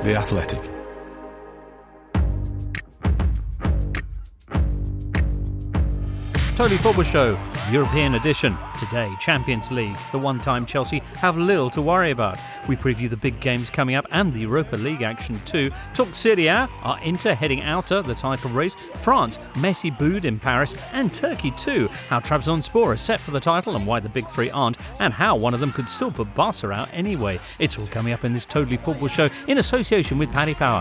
The Athletic. Totally Football Show, European edition. Today, Champions League. The one-time Chelsea have little to worry about. We preview the big games coming up and the Europa League action too. Talk Serie A, our Inter heading out of the title race. France, Messi booed in Paris. And Turkey too. How Trabzonspor is set for the title and why the big three aren't. And how one of them could still put Barca out anyway. It's all coming up in this Totally Football Show in association with Paddy Power.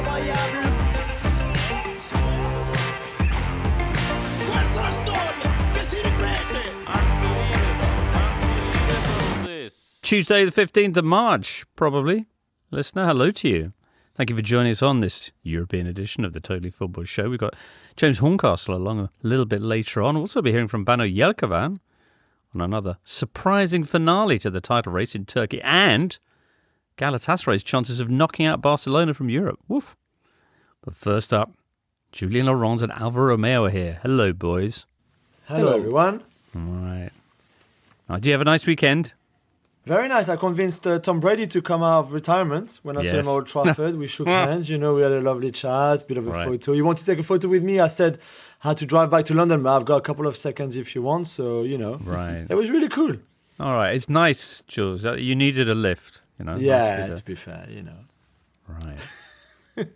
Tuesday the 15th of March, probably. Listener, hello to you. Thank you for joining us on this European edition of the Totally Football Show. We've got James Horncastle along a little bit later on. We'll also be hearing from Banu Yelkovan on another surprising finale to the title race in Turkey and Galatasaray's chances of knocking out Barcelona from Europe. Woof. But first up, Julien Laurens and Alvaro Romeo are here. Hello, boys. Hello, everyone. All right. Do you have a nice weekend? Very nice. I convinced Tom Brady to come out of retirement when I saw him at Old Trafford. We shook hands, we had a lovely chat, bit of a photo. You want to take a photo with me? I said I had to drive back to London, but I've got a couple of seconds if you want. So, Right. It was really cool. All right. It's nice, Jules. You needed a lift, Yeah, to be fair, Right.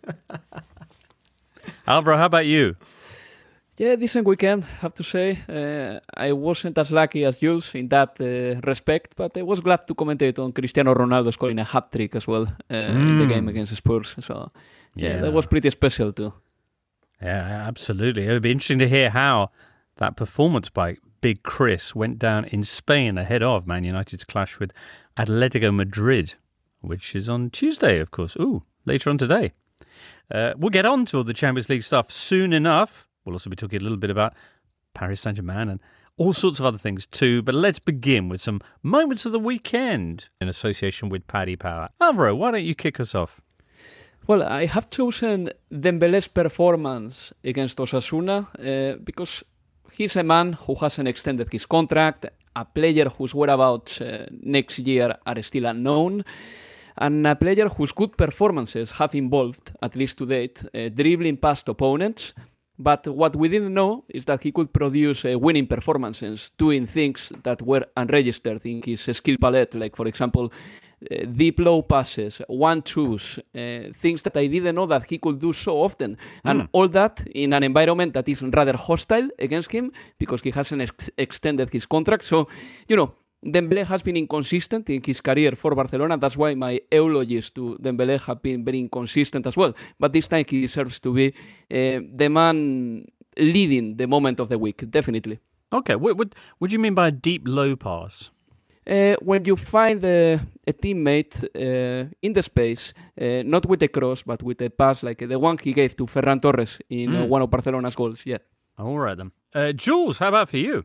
Alvaro, how about you? Yeah, decent weekend, have to say. I wasn't as lucky as Jules in that respect, but I was glad to commentate on Cristiano Ronaldo scoring a hat-trick as well in the game against Spurs. So, yeah, that was pretty special too. Yeah, absolutely. It would be interesting to hear how that performance by Big Chris went down in Spain ahead of Man United's clash with Atletico Madrid, which is on Tuesday, of course. Later on today. We'll get on to all the Champions League stuff soon enough. We'll also be talking a little bit about Paris Saint-Germain and all sorts of other things too. But let's begin with some moments of the weekend in association with Paddy Power. Alvaro, why don't you kick us off? Well, I have chosen Dembele's performance against Osasuna because he's a man who hasn't extended his contract, a player whose whereabouts next year are still unknown, and a player whose good performances have involved, at least to date, dribbling past opponents. But what we didn't know is that he could produce winning performances, doing things that were unregistered in his skill palette, like, for example, deep low passes, 1-2s, things that I didn't know that he could do so often. And all that in an environment that is rather hostile against him because he hasn't extended his contract. So, Dembele has been inconsistent in his career for Barcelona. That's why my eulogies to Dembele have been very inconsistent as well. But this time he deserves to be the man leading the moment of the week, definitely. Okay, what do you mean by a deep low pass? When you find a teammate in the space, not with a cross, but with a pass like the one he gave to Ferran Torres in one of Barcelona's goals. Yeah. All right then. Jules, how about for you?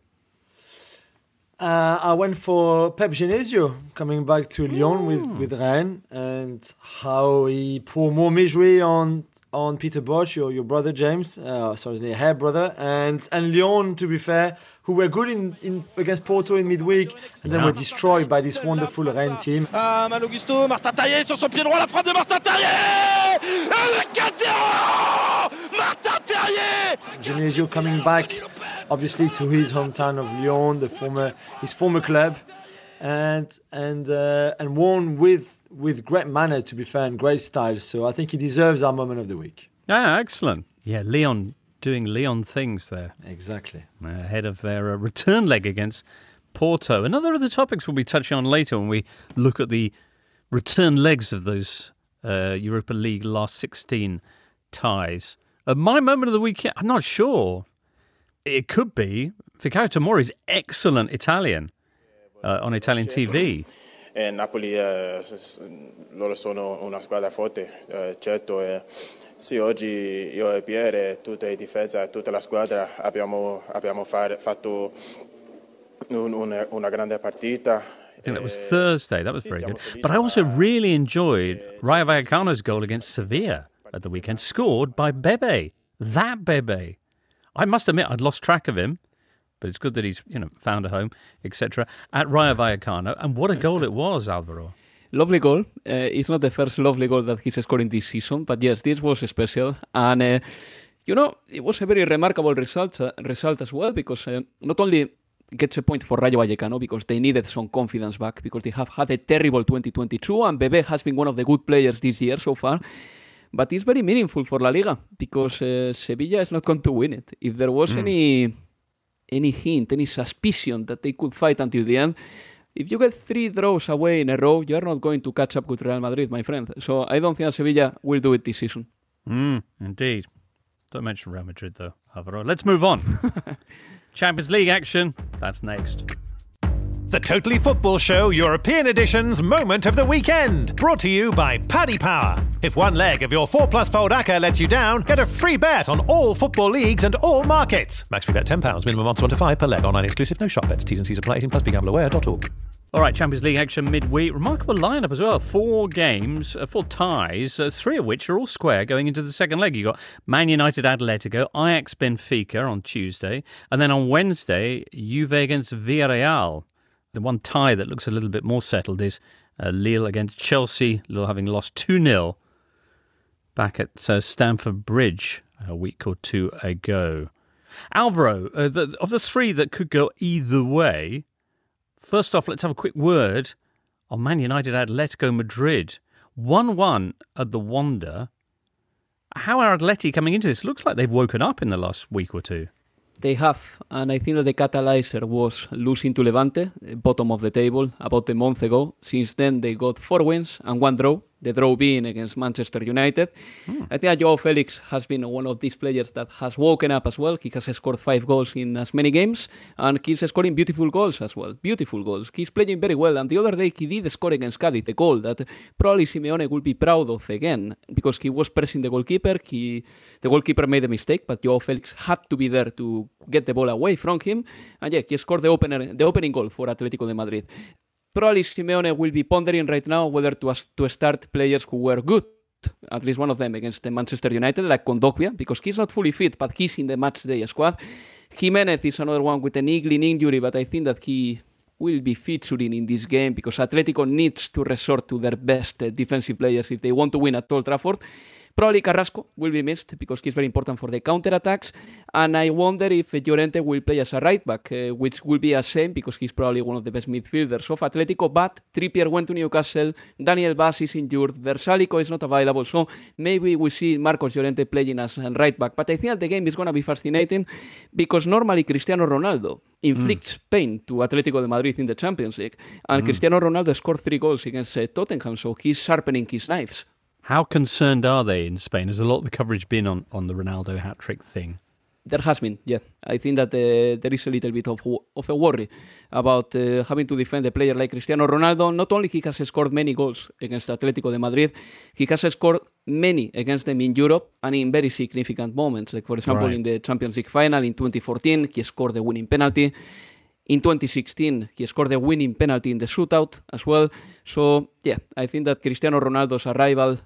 I went for Pep Genesio coming back to Lyon with Rennes and how he poured more misery on Peter Bosz, your brother James, her brother, and Lyon, to be fair, who were good in against Porto in midweek and then were destroyed by this wonderful Rennes team. Malo Gusto, Martin Terrier sur son pied droit, la frappe de Martin Terrier et le 4-0 Martin Terrier. Genesio coming back, obviously, to his hometown of Lyon, his former club, and won with great manner, to be fair, and great style. So I think he deserves our moment of the week. Ah, excellent. Yeah, Lyon doing Lyon things there. Exactly. Ahead of their return leg against Porto. Another of the topics we'll be touching on later when we look at the return legs of those Europa League last 16 ties. My moment of the week, I'm not sure. It could be Fikayo Tomori's excellent Italian on Italian TV. Napoli loro sono una squadra forte, certo. Sì, oggi io e Pierre, tutta la difesa, tutta la squadra abbiamo fatto una grande partita. I think that was Thursday. That was very good. But I also really enjoyed Rayo Vallecano's goal against Sevilla at the weekend, scored by Bebe. That Bebe. I must admit, I'd lost track of him, but it's good that he's found a home, etc. at Rayo Vallecano. And what a goal it was, Alvaro. Lovely goal. It's not the first lovely goal that he's scoring this season, but yes, this was special. And, it was a very remarkable result as well, because not only gets a point for Rayo Vallecano, because they needed some confidence back, because they have had a terrible 2022, and Bebé has been one of the good players this year so far. But it's very meaningful for La Liga, because Sevilla is not going to win it. If there was any hint, any suspicion that they could fight until the end, if you get 3 draws away in a row, you're not going to catch up with Real Madrid, my friend. So I don't think Sevilla will do it this season. Indeed. Don't mention Real Madrid, though, Alvaro. Let's move on. Champions League action. That's next. The Totally Football Show European Edition's Moment of the Weekend. Brought to you by Paddy Power. If one leg of your 4+ fold ACCA lets you down, get a free bet on all football leagues and all markets. Max free bet £10, minimum odds 1 to 5 per leg. Online exclusive, no shop bets. T's and C's apply. 18+, begambleaware.org. All right, Champions League action midweek. Remarkable lineup as well. 4 games, 4 ties, 3 of which are all square going into the second leg. You got Man United, Atletico, Ajax, Benfica on Tuesday, and then on Wednesday, Juve against Villarreal. The one tie that looks a little bit more settled is Lille against Chelsea. Lille having lost 2-0 back at Stamford Bridge a week or 2 ago. Alvaro, of the 3 that could go either way, first off, let's have a quick word on Man United Atletico Madrid. 1-1 at the Wanda. How are Atleti coming into this? Looks like they've woken up in the last week or 2. They have, and I think that the catalyzer was losing to Levante, bottom of the table, about a month ago. Since then, they got 4 wins and 1 draw, the draw being against Manchester United. I think that Joao Felix has been one of these players that has woken up as well. He has scored 5 goals in as many games, and he's scoring beautiful goals as well. Beautiful goals. He's playing very well, and the other day he did score against Cádiz, the goal that probably Simeone will be proud of again, because he was pressing the goalkeeper. The goalkeeper made a mistake, but Joao Felix had to be there to get the ball away from him, and he scored the opening goal for Atletico de Madrid. Probably Simeone will be pondering right now whether to start players who were good, at least one of them against the Manchester United, like Kondogbia, because he's not fully fit, but he's in the matchday squad. Jimenez is another one with a niggling injury, but I think that he will be featuring in this game because Atletico needs to resort to their best defensive players if they want to win at Old Trafford. Probably Carrasco will be missed because he's very important for the counter-attacks. And I wonder if Llorente will play as a right-back, which will be a shame because he's probably one of the best midfielders of Atletico. But Trippier went to Newcastle, Daniel Vaz is injured, Versalico is not available. So maybe we see Marcos Llorente playing as a right-back. But I think that the game is going to be fascinating because normally Cristiano Ronaldo inflicts pain to Atletico de Madrid in the Champions League. And Cristiano Ronaldo scored 3 goals against Tottenham, so he's sharpening his knives. How concerned are they in Spain? Has a lot of the coverage been on the Ronaldo hat-trick thing? There has been, yeah. I think that there is a little bit of a worry about having to defend a player like Cristiano Ronaldo. Not only he has scored many goals against Atletico de Madrid, he has scored many against them in Europe and in very significant moments. Like, for example, in the Champions League final in 2014, he scored the winning penalty. In 2016, he scored the winning penalty in the shootout as well. So, yeah, I think that Cristiano Ronaldo's arrival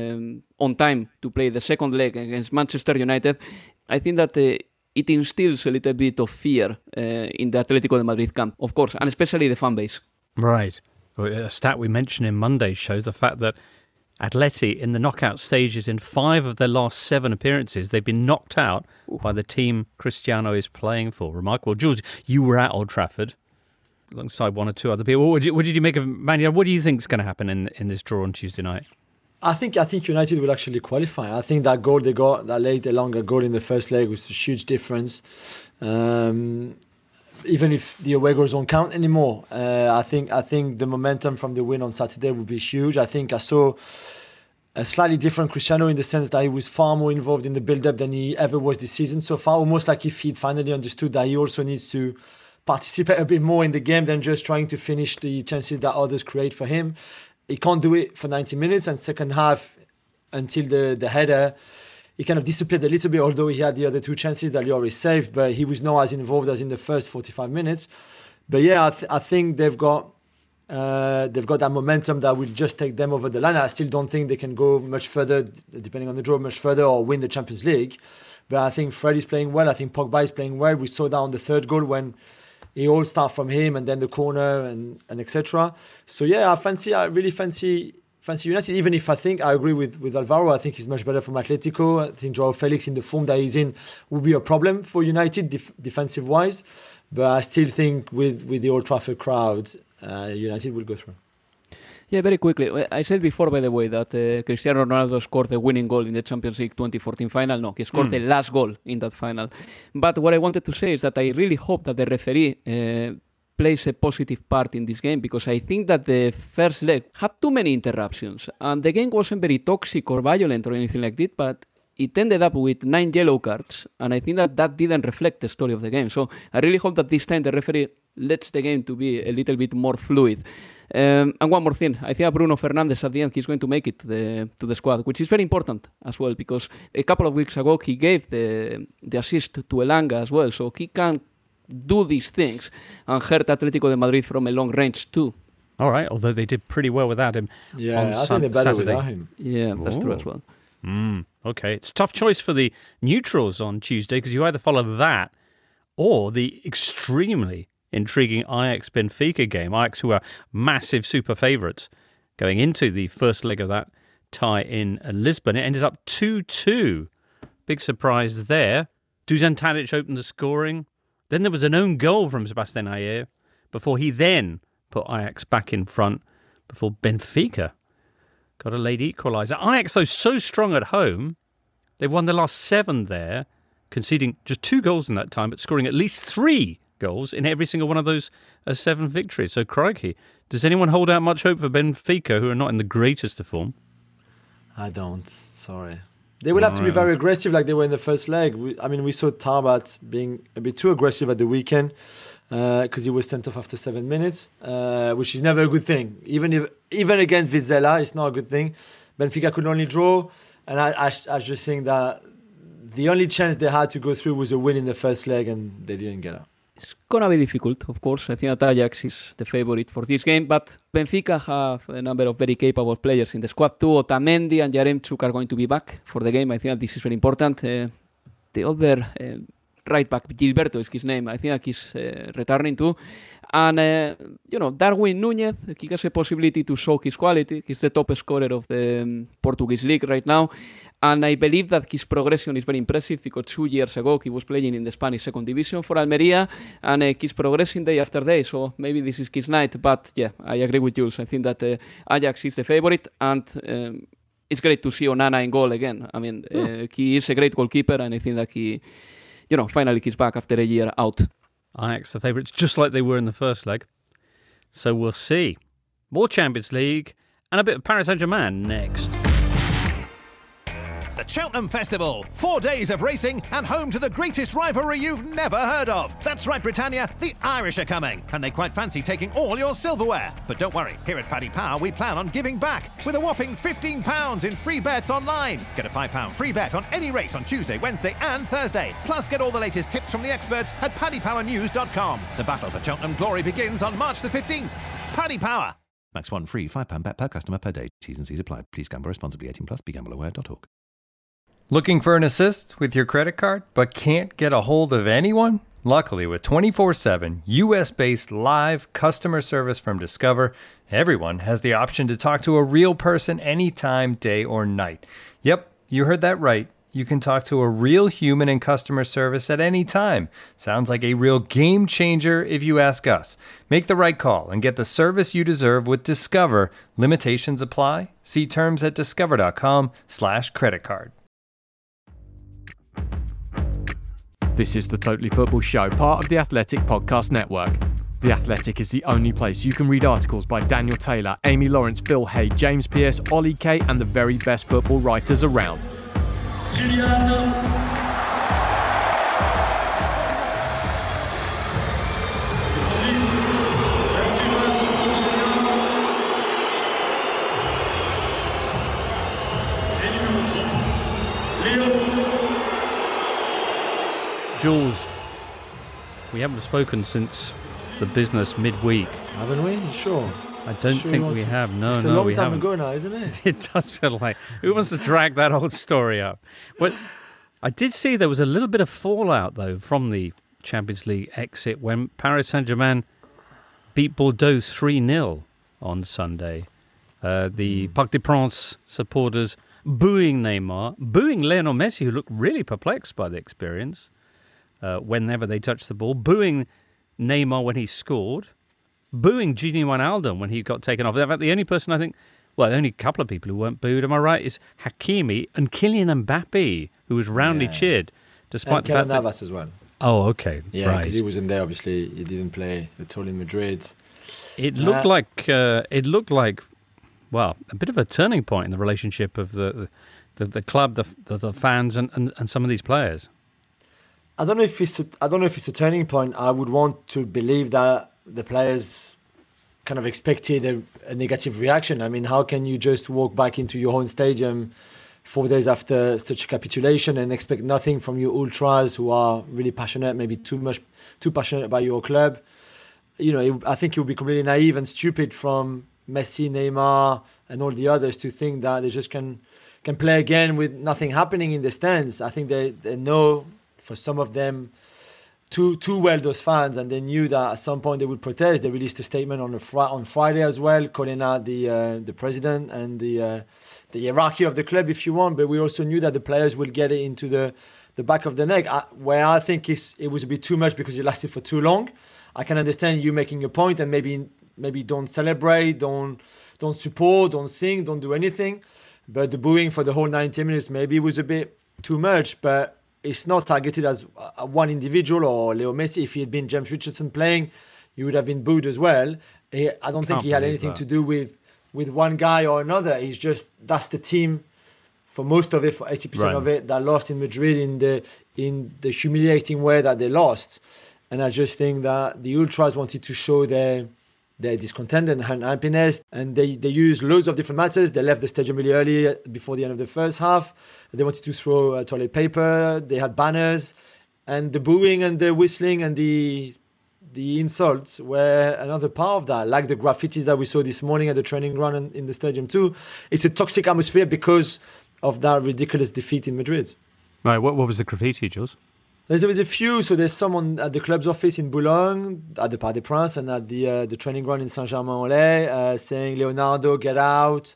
on time to play the second leg against Manchester United, I think that it instills a little bit of fear in the Atletico de Madrid camp, of course, and especially the fan base. Right. A stat we mentioned in Monday's show, the fact that Atleti in the knockout stages in 5 of their last 7 appearances, they've been knocked out by the team Cristiano is playing for. Remarkable. Jules, you were at Old Trafford alongside 1 or 2 other people. What did you make of Man United? What do you think is going to happen in this draw on Tuesday night? I think United will actually qualify. I think that goal they got, that late, a longer goal in the first leg was a huge difference. Even if the away goals don't count anymore, I think the momentum from the win on Saturday would be huge. I think I saw a slightly different Cristiano in the sense that he was far more involved in the build-up than he ever was this season so far, almost like if he'd finally understood that he also needs to participate a bit more in the game than just trying to finish the chances that others create for him. He can't do it for 90 minutes, and second half, until the header, he kind of disappeared a little bit, although he had the other 2 chances that he already saved, but he was not as involved as in the first 45 minutes. But yeah, I think they've got that momentum that will just take them over the line. I still don't think they can go much further, depending on the draw, much further or win the Champions League. But I think Fred is playing well. I think Pogba is playing well. We saw that on the 3rd goal when it all starts from him and then the corner and etc. So yeah, I really fancy United, even if I think I agree with Alvaro. I think he's much better from Atletico. I think Joao Felix in the form that he's in will be a problem for United defensive wise. But I still think with the Old Trafford crowd, United will go through. Yeah, very quickly. I said before, by the way, that Cristiano Ronaldo scored the winning goal in the Champions League 2014 final. No, he scored the last goal in that final. But what I wanted to say is that I really hope that the referee plays a positive part in this game, because I think that the first leg had too many interruptions and the game wasn't very toxic or violent or anything like that, but it ended up with 9 yellow cards, and I think that didn't reflect the story of the game. So I really hope that this time the referee lets the game to be a little bit more fluid. And one more thing, I think Bruno Fernandes at the end, he's going to make it to the squad, which is very important as well, because a couple of weeks ago he gave the assist to Elanga as well, so he can do these things and hurt Atletico de Madrid from a long range too. All right, although they did pretty well without him. Yeah, on I think they're better Saturday. without him. Yeah, that's true as well. Okay, it's a tough choice for the neutrals on Tuesday, because you either follow that or the extremely intriguing Ajax-Benfica game. Ajax, who are massive super favourites going into the first leg of that tie in Lisbon. It ended up 2-2. Big surprise there. Dusan Tadic opened the scoring. Then there was an own goal from Sebastian Haller before he then put Ajax back in front before Benfica got a late equaliser. Ajax, though, so strong at home. They've won their last 7 there, conceding just 2 goals in that time, but scoring at least 3 goals in every single one of those 7 victories. So, crikey, does anyone hold out much hope for Benfica, who are not in the greatest of form? I don't. Sorry. They will have to be very aggressive like they were in the first leg. We saw Tarbat being a bit too aggressive at the weekend because he was sent off after 7 minutes, which is never a good thing. Even against Vizela, it's not a good thing. Benfica could only draw, and I just think that the only chance they had to go through was a win in the first leg, and they didn't get it. It's going to be difficult, of course. I think that Ajax is the favourite for this game, but Benfica have a number of very capable players in the squad too. Otamendi and Yaremchuk are going to be back for the game. I think that this is very important. The other right back, Gilberto is his name. I think that he's returning too. And, Darwin Núñez, he has a possibility to show his quality. He's the top scorer of the Portuguese league right now. And I believe that his progression is very impressive, because 2 years ago he was playing in the Spanish second division for Almeria, and he's progressing day after day. So maybe this is his night. But yeah, I agree with Jules. I think that Ajax is the favourite, and it's great to see Onana in goal again. I mean, he is a great goalkeeper, and I think that he, finally he's back after a year out. Ajax the favourites, just like they were in the first leg. So we'll see. More Champions League and a bit of Paris Saint-Germain next. The Cheltenham Festival. 4 days of racing and home to the greatest rivalry you've never heard of. That's right, Britannia. The Irish are coming, and they quite fancy taking all your silverware. But don't worry, here at Paddy Power, we plan on giving back with a whopping £15 in free bets online. Get a £5 free bet on any race on Tuesday, Wednesday and Thursday. Plus, get all the latest tips from the experts at paddypowernews.com. The battle for Cheltenham glory begins on March the 15th. Paddy Power. Max 1 free £5 bet per customer per day. T's and C's apply. Please gamble responsibly. 18+. BeGambleAware.org. Looking for an assist with your credit card but can't get a hold of anyone? Luckily, with 24/7 US-based live customer service from Discover, everyone has the option to talk to a real person anytime, day or night. Yep, you heard that right. You can talk to a real human in customer service at any time. Sounds like a real game changer if you ask us. Make the right call and get the service you deserve with Discover. Limitations apply. See terms at discover.com/creditcard. This is the Totally Football Show, part of the Athletic Podcast Network. The Athletic is the only place you can read articles by Daniel Taylor, Amy Lawrence, Phil Hay, James Pearce, Ollie Kay, and the very best football writers around. Jules, we haven't spoken since the business midweek. Haven't we? Sure. I don't think we have. No, it's no, a long we time haven't. ago now, isn't it? It does feel like. Who wants to drag that old story up? Well, I did see there was a little bit of fallout, though, from the Champions League exit when Paris Saint-Germain beat Bordeaux 3-0 on Sunday. The Parc des Princes supporters booing Neymar, booing Lionel Messi, who looked really perplexed by the experience whenever they touched the ball, booing Neymar when he scored, booing Gini Wijnaldum when he got taken off. In fact, the only person I think, well, the only couple of people who weren't booed, am I right, is Hakimi and Kylian Mbappe, who was roundly cheered, despite and the fact Navas as well. Oh, okay, Yeah, right. because he wasn't there. Obviously, he didn't play at all in Madrid. It looked like, well, a bit of a turning point in the relationship of the club, the fans, and some of these players. I don't know if it's a turning point. I would want to believe that the players kind of expected a negative reaction. I mean, how can you just walk back into your own stadium 4 days after such a capitulation and expect nothing from your ultras who are really passionate, maybe too passionate about your club? You know, I think it would be completely naive and stupid from Messi, Neymar, and all the others to think that they just can play again with nothing happening in the stands. I think they know, for some of them, too well, those fans, and they knew that at some point they would protest. They released a statement on Friday as well, calling out the president and the hierarchy of the club, if you want. But we also knew that the players will get it into the back of the neck. Where I think it was a bit too much because it lasted for too long. I can understand you making a point and maybe don't celebrate, don't support, don't sing, don't do anything. But the booing for the whole 90 minutes maybe was a bit too much. But it's not targeted as one individual or Leo Messi. If he had been James Richardson playing, he would have been booed as well. I don't think he had anything to do with one guy or another. It's just that's the team for most of it, for 80% of it, that lost in Madrid in the humiliating way that they lost. And I just think that the ultras wanted to show their discontent and unhappiness, and they used loads of different matters. They left the stadium really early before the end of the first half. They wanted to throw toilet paper. They had banners, and the booing and the whistling and the insults were another part of that, like the graffitis that we saw this morning at the training ground and in the stadium too. It's a toxic atmosphere because of that ridiculous defeat in Madrid. Right, what was the graffiti, Jules? There was a few. So there's someone at the club's office in Boulogne, at the Parc des Princes, and at the training ground in Saint-Germain-en-Laye, saying, Leonardo, get out.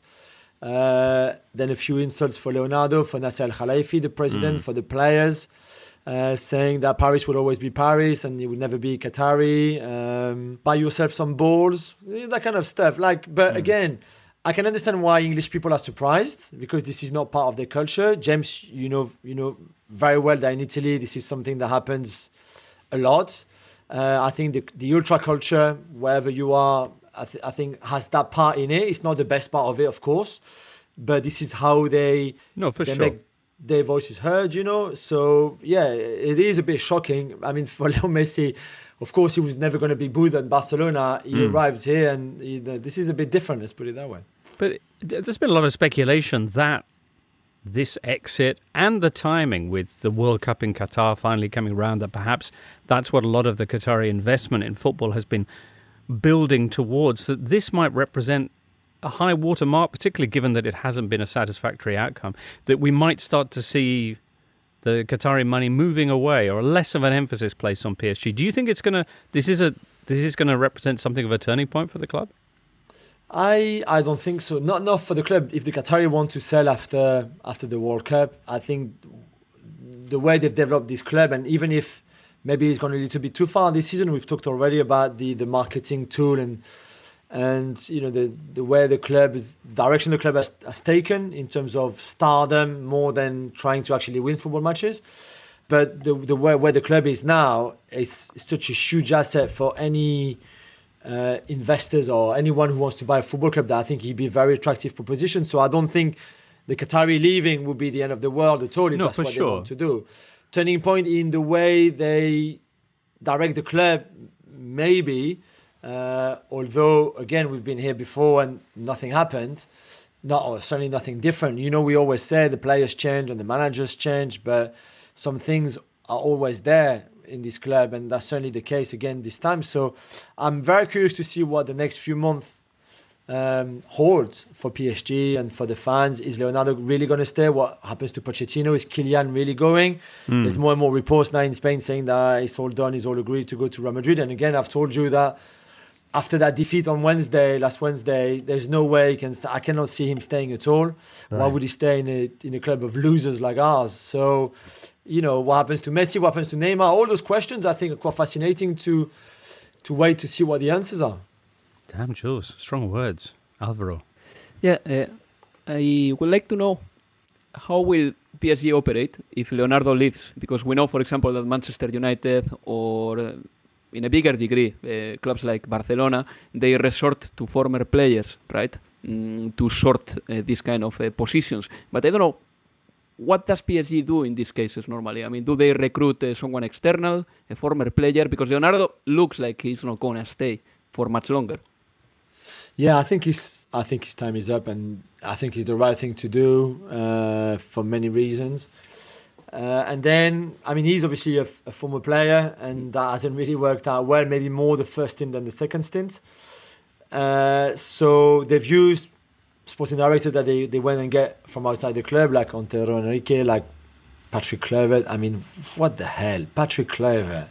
Then a few insults for Leonardo, for Nasser Al-Khelaifi, the president, for the players, saying that Paris will always be Paris and it will never be Qatari. Buy yourself some balls, that kind of stuff. But again, I can understand why English people are surprised, because this is not part of their culture. James, you know very well that in Italy this is something that happens a lot. I think the ultra culture, wherever you are, I think has that part in it. It's not the best part of it, of course, but this is how they make their voices heard. So yeah, it is a bit shocking. I mean, for Leo Messi, of course, he was never going to be booed at Barcelona. He arrives here, and this is a bit different, let's put it that way. But there's been a lot of speculation that this exit and the timing with the World Cup in Qatar finally coming around, that perhaps that's what a lot of the Qatari investment in football has been building towards, that this might represent a high watermark, particularly given that it hasn't been a satisfactory outcome, that we might start to see the Qatari money moving away or less of an emphasis placed on PSG. Do you think this is going to represent something of a turning point for the club? I don't think so. Not for the club. If the Qatari want to sell after the World Cup, I think the way they've developed this club, and even if maybe it's gone a little bit too far this season, we've talked already about the marketing tool and the way the direction the club has taken in terms of stardom more than trying to actually win football matches. But the way where the club is now is such a huge asset for any investors or anyone who wants to buy a football club, that I think he'd be a very attractive proposition. So I don't think the Qatari leaving would be the end of the world at all if that's what they want to do. Turning point in the way they direct the club, maybe, although again we've been here before and nothing happened, certainly nothing different. We always say the players change and the managers change, but some things are always there in this club, and that's certainly the case again this time. So I'm very curious to see what the next few months hold for PSG and for the fans. Is Leonardo really going to stay? What happens to Pochettino? Is Kylian really going? There's more and more reports now in Spain saying that it's all done, it's all agreed to go to Real Madrid. And again, I've told you that after that defeat on last Wednesday, there's no way I cannot see him staying at all. Right. Why would he stay in a club of losers like ours? So, what happens to Messi? What happens to Neymar? All those questions I think are quite fascinating to wait to see what the answers are. Damn, Jules. Strong words. Alvaro. Yeah, I would like to know how will PSG operate if Leonardo leaves? Because we know, for example, that Manchester United or in a bigger degree, clubs like Barcelona, they resort to former players, right, to sort these kind of positions. But I don't know, what does PSG do in these cases normally? I mean, do they recruit someone external, a former player? Because Leonardo looks like he's not going to stay for much longer. Yeah, I think his time is up, and I think it's the right thing to do for many reasons. And then, I mean, he's obviously a former player, and that hasn't really worked out well. Maybe more the first stint than the second stint. So they've used sporting directors that they went and get from outside the club, like Antero Henrique, like Patrick Kluivert. I mean, what the hell, Patrick Kluivert.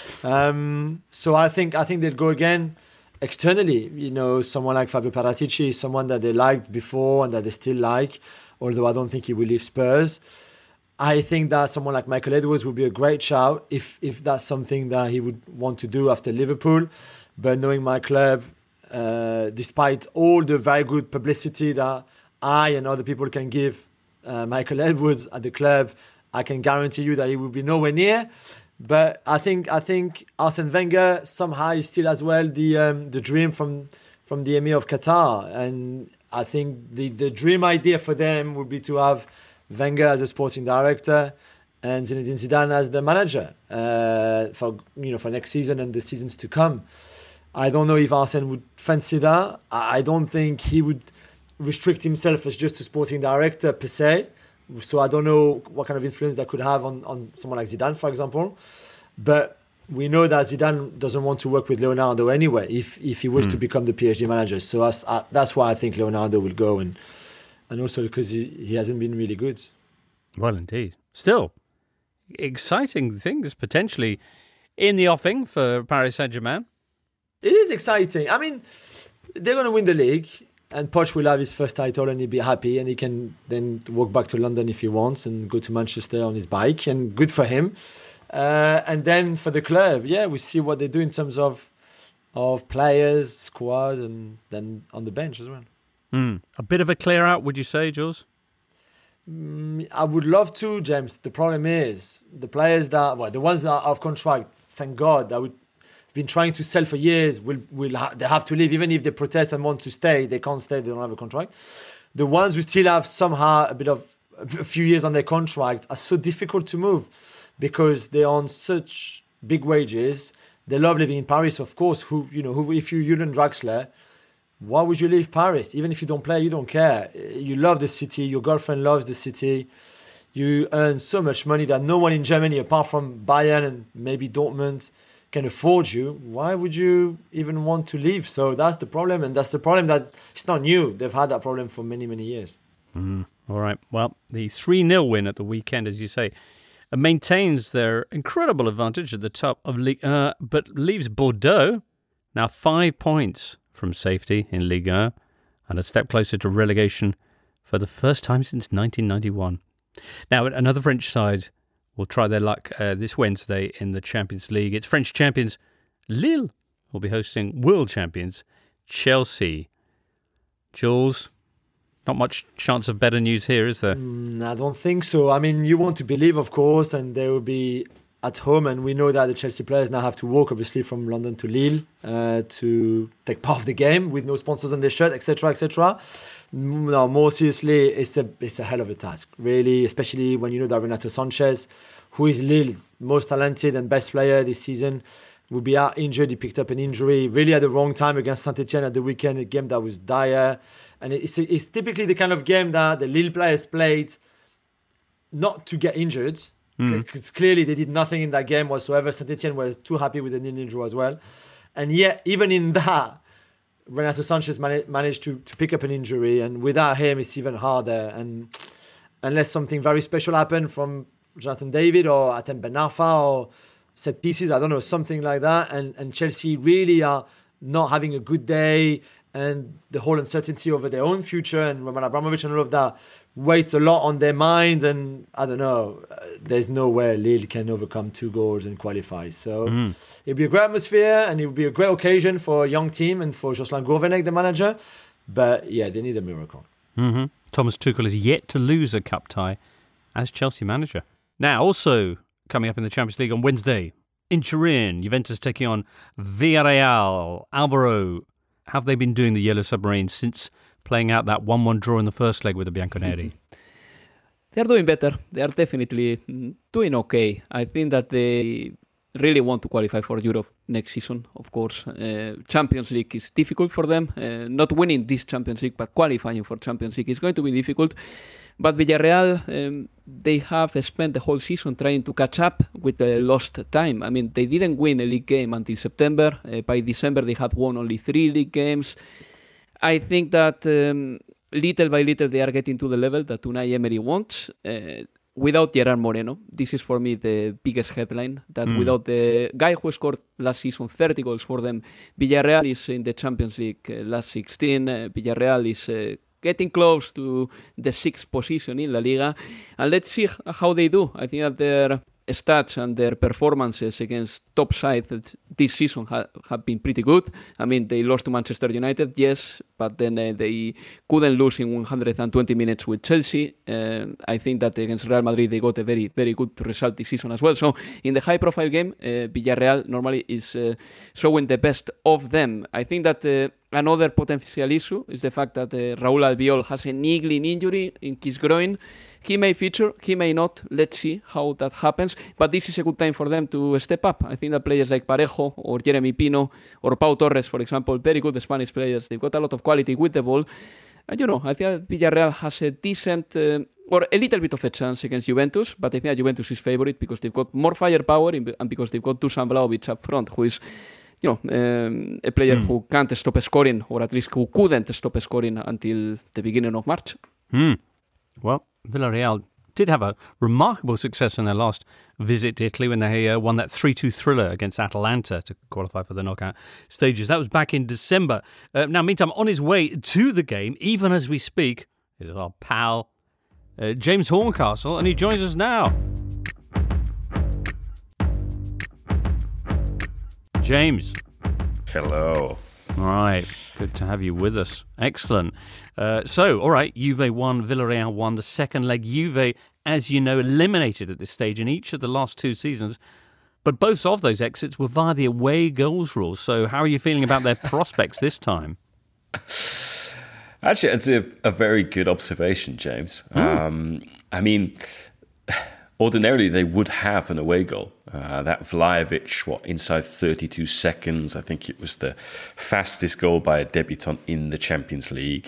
So I think they'll go again externally. Someone like Fabio Paratici is someone that they liked before and that they still like, although I don't think he will leave Spurs. I think that someone like Michael Edwards would be a great shout if that's something that he would want to do after Liverpool. But knowing my club, despite all the very good publicity that I and other people can give Michael Edwards at the club, I can guarantee you that he will be nowhere near. But I think Arsene Wenger somehow is still as well the dream from the Emir of Qatar, and I think the dream idea for them would be to have Wenger as a sporting director and Zinedine Zidane as the manager for next season and the seasons to come. I don't know if Arsene would fancy that. I don't think he would restrict himself as just a sporting director per se. So I don't know what kind of influence that could have on someone like Zidane, for example. But we know that Zidane doesn't want to work with Leonardo anyway if he was to become the PSG manager. So that's why I think Leonardo will go, and also because he hasn't been really good. Well, indeed. Still, exciting things potentially in the offing for Paris Saint-Germain. It is exciting. I mean, they're going to win the league, and Poch will have his first title, and he'll be happy, and he can then walk back to London if he wants and go to Manchester on his bike, and good for him. And then for the club, we see what they do in terms of players, squad, and then on the bench as well. A bit of a clear out, would you say, Jules? I would love to, James. The problem is the players the ones that are off contract, thank God, that we've been trying to sell for years, they have to leave. Even if they protest and want to stay, they can't stay, they don't have a contract. The ones who still have somehow a few years on their contract are so difficult to move because they're on such big wages. They love living in Paris, of course. If you're Julian Draxler, why would you leave Paris? Even if you don't play, you don't care. You love the city. Your girlfriend loves the city. You earn so much money that no one in Germany, apart from Bayern and maybe Dortmund, can afford you. Why would you even want to leave? So that's the problem. And that's the problem that it's not new. They've had that problem for many, many years. All right. Well, the 3-0 win at the weekend, as you say, maintains their incredible advantage at the top of Ligue 1, but leaves Bordeaux now 5 points from safety in Ligue 1 and a step closer to relegation for the first time since 1991. Now, another French side will try their luck this Wednesday in the Champions League. It's French champions Lille will be hosting world champions Chelsea. Jules, not much chance of better news here, is there? I don't think so. I mean, you want to believe, of course, and they will be at home, and we know that the Chelsea players now have to walk, obviously, from London to Lille to take part of the game with no sponsors on their shirt, etc., etc. No, more seriously, it's a hell of a task, really, especially when you know that Renato Sanchez, who is Lille's most talented and best player this season, will be out injured. He picked up an injury really at the wrong time against Saint-Etienne at the weekend, a game that was dire. And it's typically the kind of game that the Lille players played not to get injured, because clearly they did nothing in that game whatsoever. Saint-Etienne was too happy with the nil-nil draw as well. And yet, even in that, Renato Sanchez managed to pick up an injury, and without him, it's even harder. And unless something very special happened from Jonathan David or Atem Ben Arfa or set pieces, I don't know, something like that. And Chelsea really are not having a good day, and the whole uncertainty over their own future and Roman Abramovich and all of that weighs a lot on their minds. And I don't know, there's no way Lille can overcome 2 goals and qualify. So it'll be a great atmosphere, and it will be a great occasion for a young team and for Jocelyn Gourvenec, the manager. But yeah, they need a miracle. Mm-hmm. Thomas Tuchel is yet to lose a cup tie as Chelsea manager. Now, also coming up in the Champions League on Wednesday, in Turin, Juventus taking on Villarreal. Alvaro, have they been doing the Yellow Submarine since playing out that 1-1 draw in the first leg with the Bianconeri? They are doing better. They are definitely doing okay. I think that they really want to qualify for Europe next season, of course. Champions League is difficult for them. Not winning this Champions League, but qualifying for Champions League is going to be difficult. But Villarreal, they have spent the whole season trying to catch up with the lost time. I mean, they didn't win a league game until September. By December, they had won only 3 league games. I think that little by little, they are getting to the level that Unai Emery wants. Without Gerard Moreno, this is for me the biggest headline, that without the guy who scored last season 30 goals for them, Villarreal is in the Champions League last 16. Villarreal is getting close to the 6th position in La Liga. And let's see how they do. I think that their stats and their performances against top sides this season have been pretty good. I mean, they lost to Manchester United, yes, but then they couldn't lose in 120 minutes with Chelsea. I think that against Real Madrid, they got a very, very good result this season as well. So in the high-profile game, Villarreal normally is showing the best of them. I think that another potential issue is the fact that Raúl Albiol has a niggling injury in his groin. He may feature, he may not. Let's see how that happens. But this is a good time for them to step up. I think that players like Parejo or Jeremy Pino or Pau Torres, for example, very good Spanish players. They've got a lot of quality with the ball. And, I think that Villarreal has a decent or a little bit of a chance against Juventus. But I think that Juventus is favourite because they've got more firepower and because they've got Dusan Vlahovic up front, who is a player who can't stop scoring, or at least who couldn't stop scoring until the beginning of March. Well, Villarreal did have a remarkable success in their last visit to Italy when they won that 3-2 thriller against Atalanta to qualify for the knockout stages. That was back in December. Now, meantime, on his way to the game, even as we speak, is our pal James Horncastle, and he joins us now. James. Hello. All right. Good to have you with us. Excellent. All right, Juve won, Villarreal won. The second leg, Juve, as you know, eliminated at this stage in each of the last 2 seasons. But both of those exits were via the away goals rule. So how are you feeling about their prospects this time? Actually, it's a very good observation, James. I mean, ordinarily they would have an away goal. That Vlahovic, inside 32 seconds, I think it was the fastest goal by a debutant in the Champions League.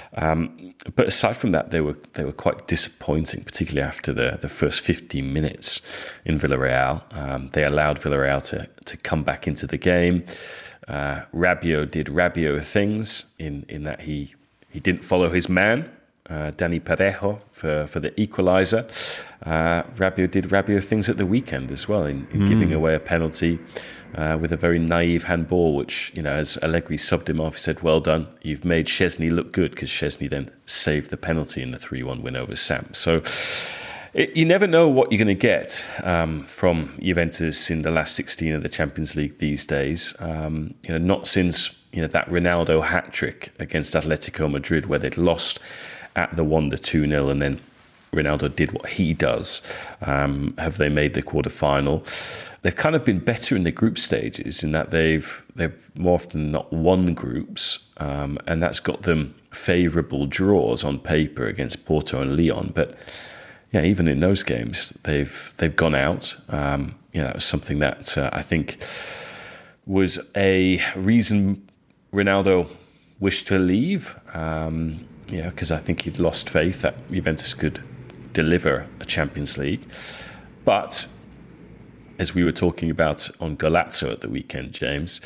But aside from that, they were quite disappointing, particularly after the first 15 minutes in Villarreal. They allowed Villarreal to come back into the game. Rabiot did Rabiot things in that he didn't follow his man, Dani Parejo, for the equaliser. Rabiot did Rabiot things at the weekend as well in giving away a penalty with a very naive handball, which, as Allegri subbed him off, he said, well done, you've made Szczesny look good, because Szczesny then saved the penalty in the 3-1 win over Sam. So you never know what you're going to get from Juventus in the last 16 of the Champions League these days. Not since that Ronaldo hat-trick against Atletico Madrid, where they'd lost at the 1-2-0 and then Ronaldo did what he does. Have they made the quarterfinal? They've kind of been better in the group stages in that they've more often than not won groups, and that's got them favourable draws on paper against Porto and Lyon. But yeah, even in those games, they've gone out. That was something that I think was a reason Ronaldo wished to leave. Because I think he'd lost faith that Juventus could deliver a Champions League. But as we were talking about on Golazzo at the weekend, James,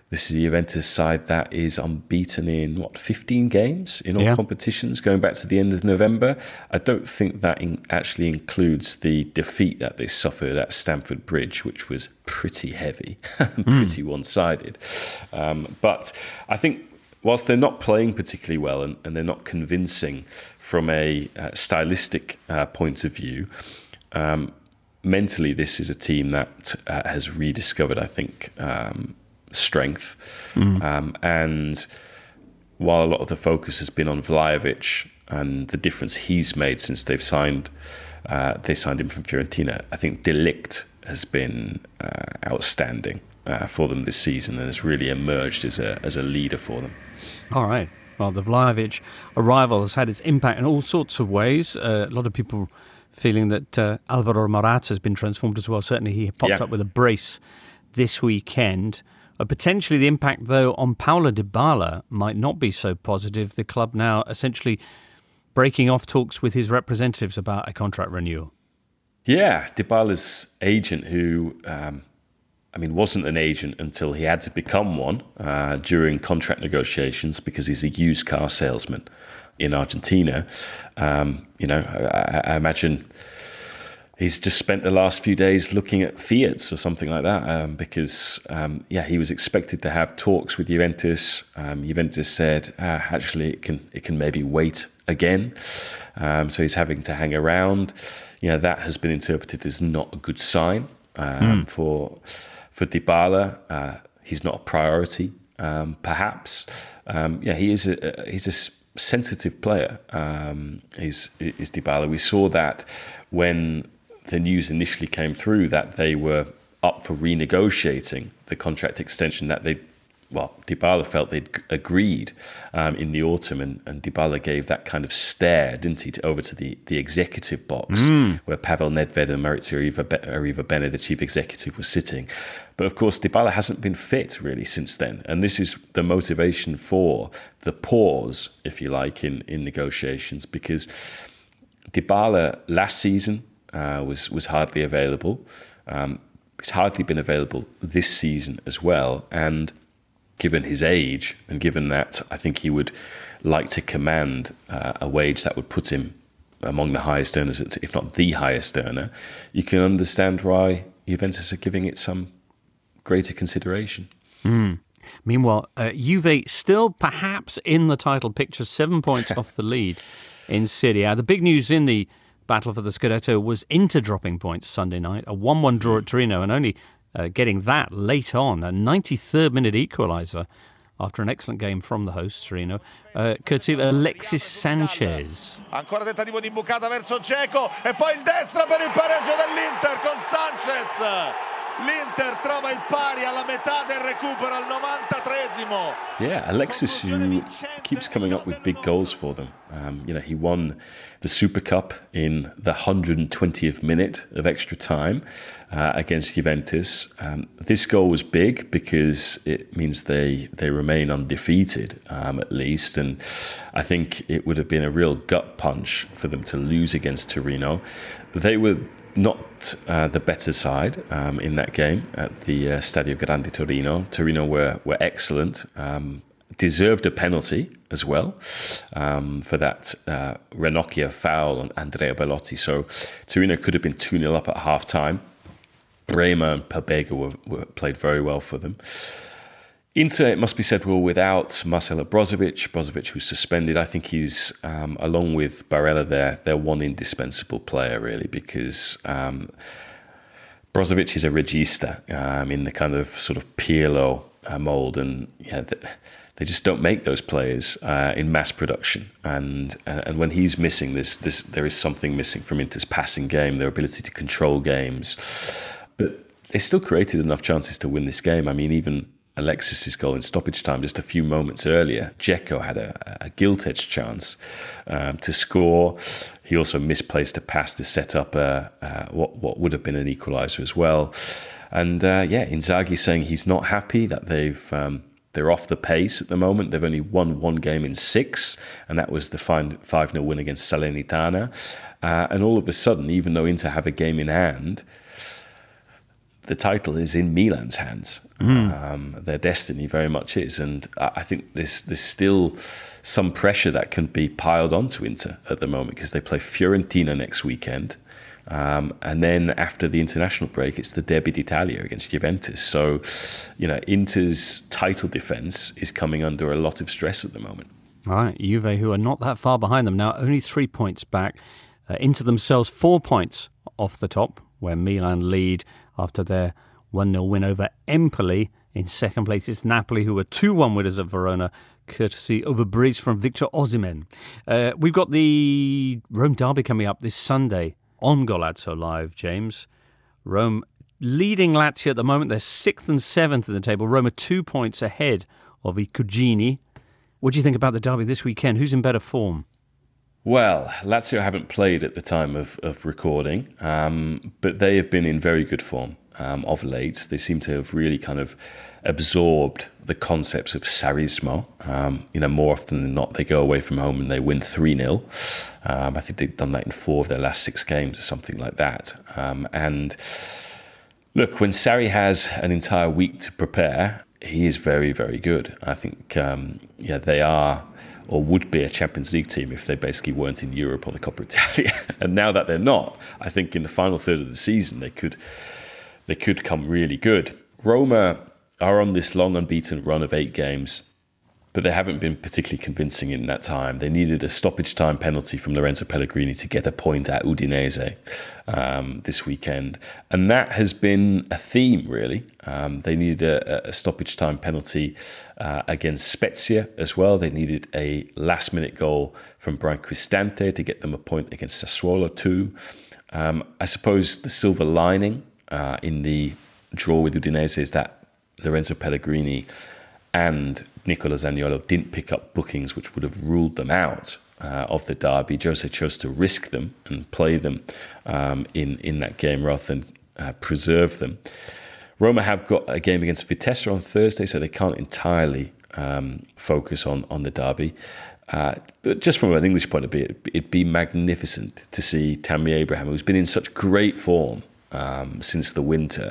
This is a Juventus side that is unbeaten in, 15 games in all competitions, going back to the end of November. I don't think that actually includes the defeat that they suffered at Stamford Bridge, which was pretty heavy, pretty one-sided. But I think whilst they're not playing particularly well and they're not convincing from a stylistic point of view, mentally this is a team that has rediscovered, I think, strength. And while a lot of the focus has been on Vlahovic and the difference he's made since they signed him from Fiorentina, I think De Ligt has been outstanding for them this season and has really emerged as a leader for them. All right. Well, the Vlahovic arrival has had its impact in all sorts of ways. A lot of people feeling that Alvaro Morata has been transformed as well. Certainly he popped up with a brace this weekend. Potentially the impact, though, on Paulo Dybala might not be so positive. The club now essentially breaking off talks with his representatives about a contract renewal. Yeah, Dybala's agent, who, wasn't an agent until he had to become one during contract negotiations because he's a used car salesman in Argentina. I imagine he's just spent the last few days looking at Fiats or something like that because he was expected to have talks with Juventus. Juventus said, actually, it can maybe wait again. So he's having to hang around. That has been interpreted as not a good sign for Dybala. He's not a priority, perhaps. He's a sensitive player. Is Dybala. We saw that when the news initially came through that they were up for renegotiating the contract extension that Dybala felt they'd agreed in the autumn, and Dybala gave that kind of stare, didn't he, over to the executive box where Pavel Nedved and Maurizio Arrivabene, the chief executive, was sitting. But of course, Dybala hasn't been fit really since then, and this is the motivation for the pause, if you like, in negotiations, because Dybala last season was hardly available. He's hardly been available this season as well. And given his age and given that I think he would like to command a wage that would put him among the highest earners, if not the highest earner, you can understand why Juventus are giving it some greater consideration. Meanwhile, Juve still perhaps in the title picture, 7 points off the lead in Serie A. The big news in the battle for the Scudetto was Inter dropping points Sunday night, a 1-1 draw at Torino, and only getting that late on, a 93rd minute equaliser after an excellent game from the host Torino, courtesy of Alexis Sanchez. Ancora tentativo di imbucata verso Dzeko e poi il destro per il pareggio dell'Inter con Sanchez. L'Inter trova il pari alla metà del recupero al 93esimo. Yeah, Alexis, who keeps coming up with big goals for them. He won the Super Cup in the 120th minute of extra time against Juventus. This goal was big because it means they remain undefeated, at least. And I think it would have been a real gut punch for them to lose against Torino. They were not the better side in that game at the Stadio Grande Torino. Torino were excellent, deserved a penalty as well for that Ranocchia foul on Andrea Bellotti. So Torino could have been 2-0 up at half-time. Bremer and Pobega were played very well for them. Inter, it must be said, were without Marcelo Brozovic. Brozovic was suspended. I think he's, along with Barella, their one indispensable player, really, because Brozovic is a regista in the kind of sort of Pirlo mould, and they just don't make those players in mass production. And when he's missing, there is something missing from Inter's passing game, their ability to control games. But they still created enough chances to win this game. I mean, even Alexis' goal in stoppage time just a few moments earlier, Dzeko had a gilt-edged chance to score. He also misplaced a pass to set up what would have been an equaliser as well. And Inzaghi saying he's not happy that they're off the pace at the moment. They've only won one game in 6, and that was the 5-0 win against Salernitana. And all of a sudden, even though Inter have a game in hand, the title is in Milan's hands. Their destiny very much is. And I think there's still some pressure that can be piled onto Inter at the moment because they play Fiorentina next weekend. And then after the international break, it's the Derby d'Italia against Juventus. So, Inter's title defence is coming under a lot of stress at the moment. Right, Juve, who are not that far behind them now, only 3 points back. Inter themselves 4 points off the top, where Milan lead after their 1-0 win over Empoli. In second place is Napoli, who were 2-1 winners at Verona, courtesy of a brace from Victor Osimhen. We've got the Rome derby coming up this Sunday on Golazzo Live, James. Rome leading Lazio at the moment. They're 6th and 7th in the table. Rome are 2 points ahead of I Cugini. What do you think about the derby this weekend? Who's in better form? Well, Lazio haven't played at the time of recording, but they have been in very good form of late. They seem to have really kind of absorbed the concepts of Sarismo. More often than not, they go away from home and they win 3-0. I think they've done that in 4 of their last 6 games or something like that. And look, when Sarri has an entire week to prepare, he is very, very good. I think, they are or would be a Champions League team if they basically weren't in Europe or the Coppa Italia. And now that they're not, I think in the final third of the season, they could come really good. Roma are on this long unbeaten run of 8 games, but they haven't been particularly convincing in that time. They needed a stoppage time penalty from Lorenzo Pellegrini to get a point at Udinese this weekend. And that has been a theme, really. They needed a stoppage time penalty against Spezia as well. They needed a last-minute goal from Brian Cristante to get them a point against Sassuolo too. I suppose the silver lining in the draw with Udinese is that Lorenzo Pellegrini and Nicola Zaniolo didn't pick up bookings which would have ruled them out of the derby. Jose chose to risk them and play them in that game rather than preserve them. Roma have got a game against Vitesse on Thursday, so they can't entirely focus on the derby. But just from an English point of view, it'd be magnificent to see Tammy Abraham, who's been in such great form since the winter,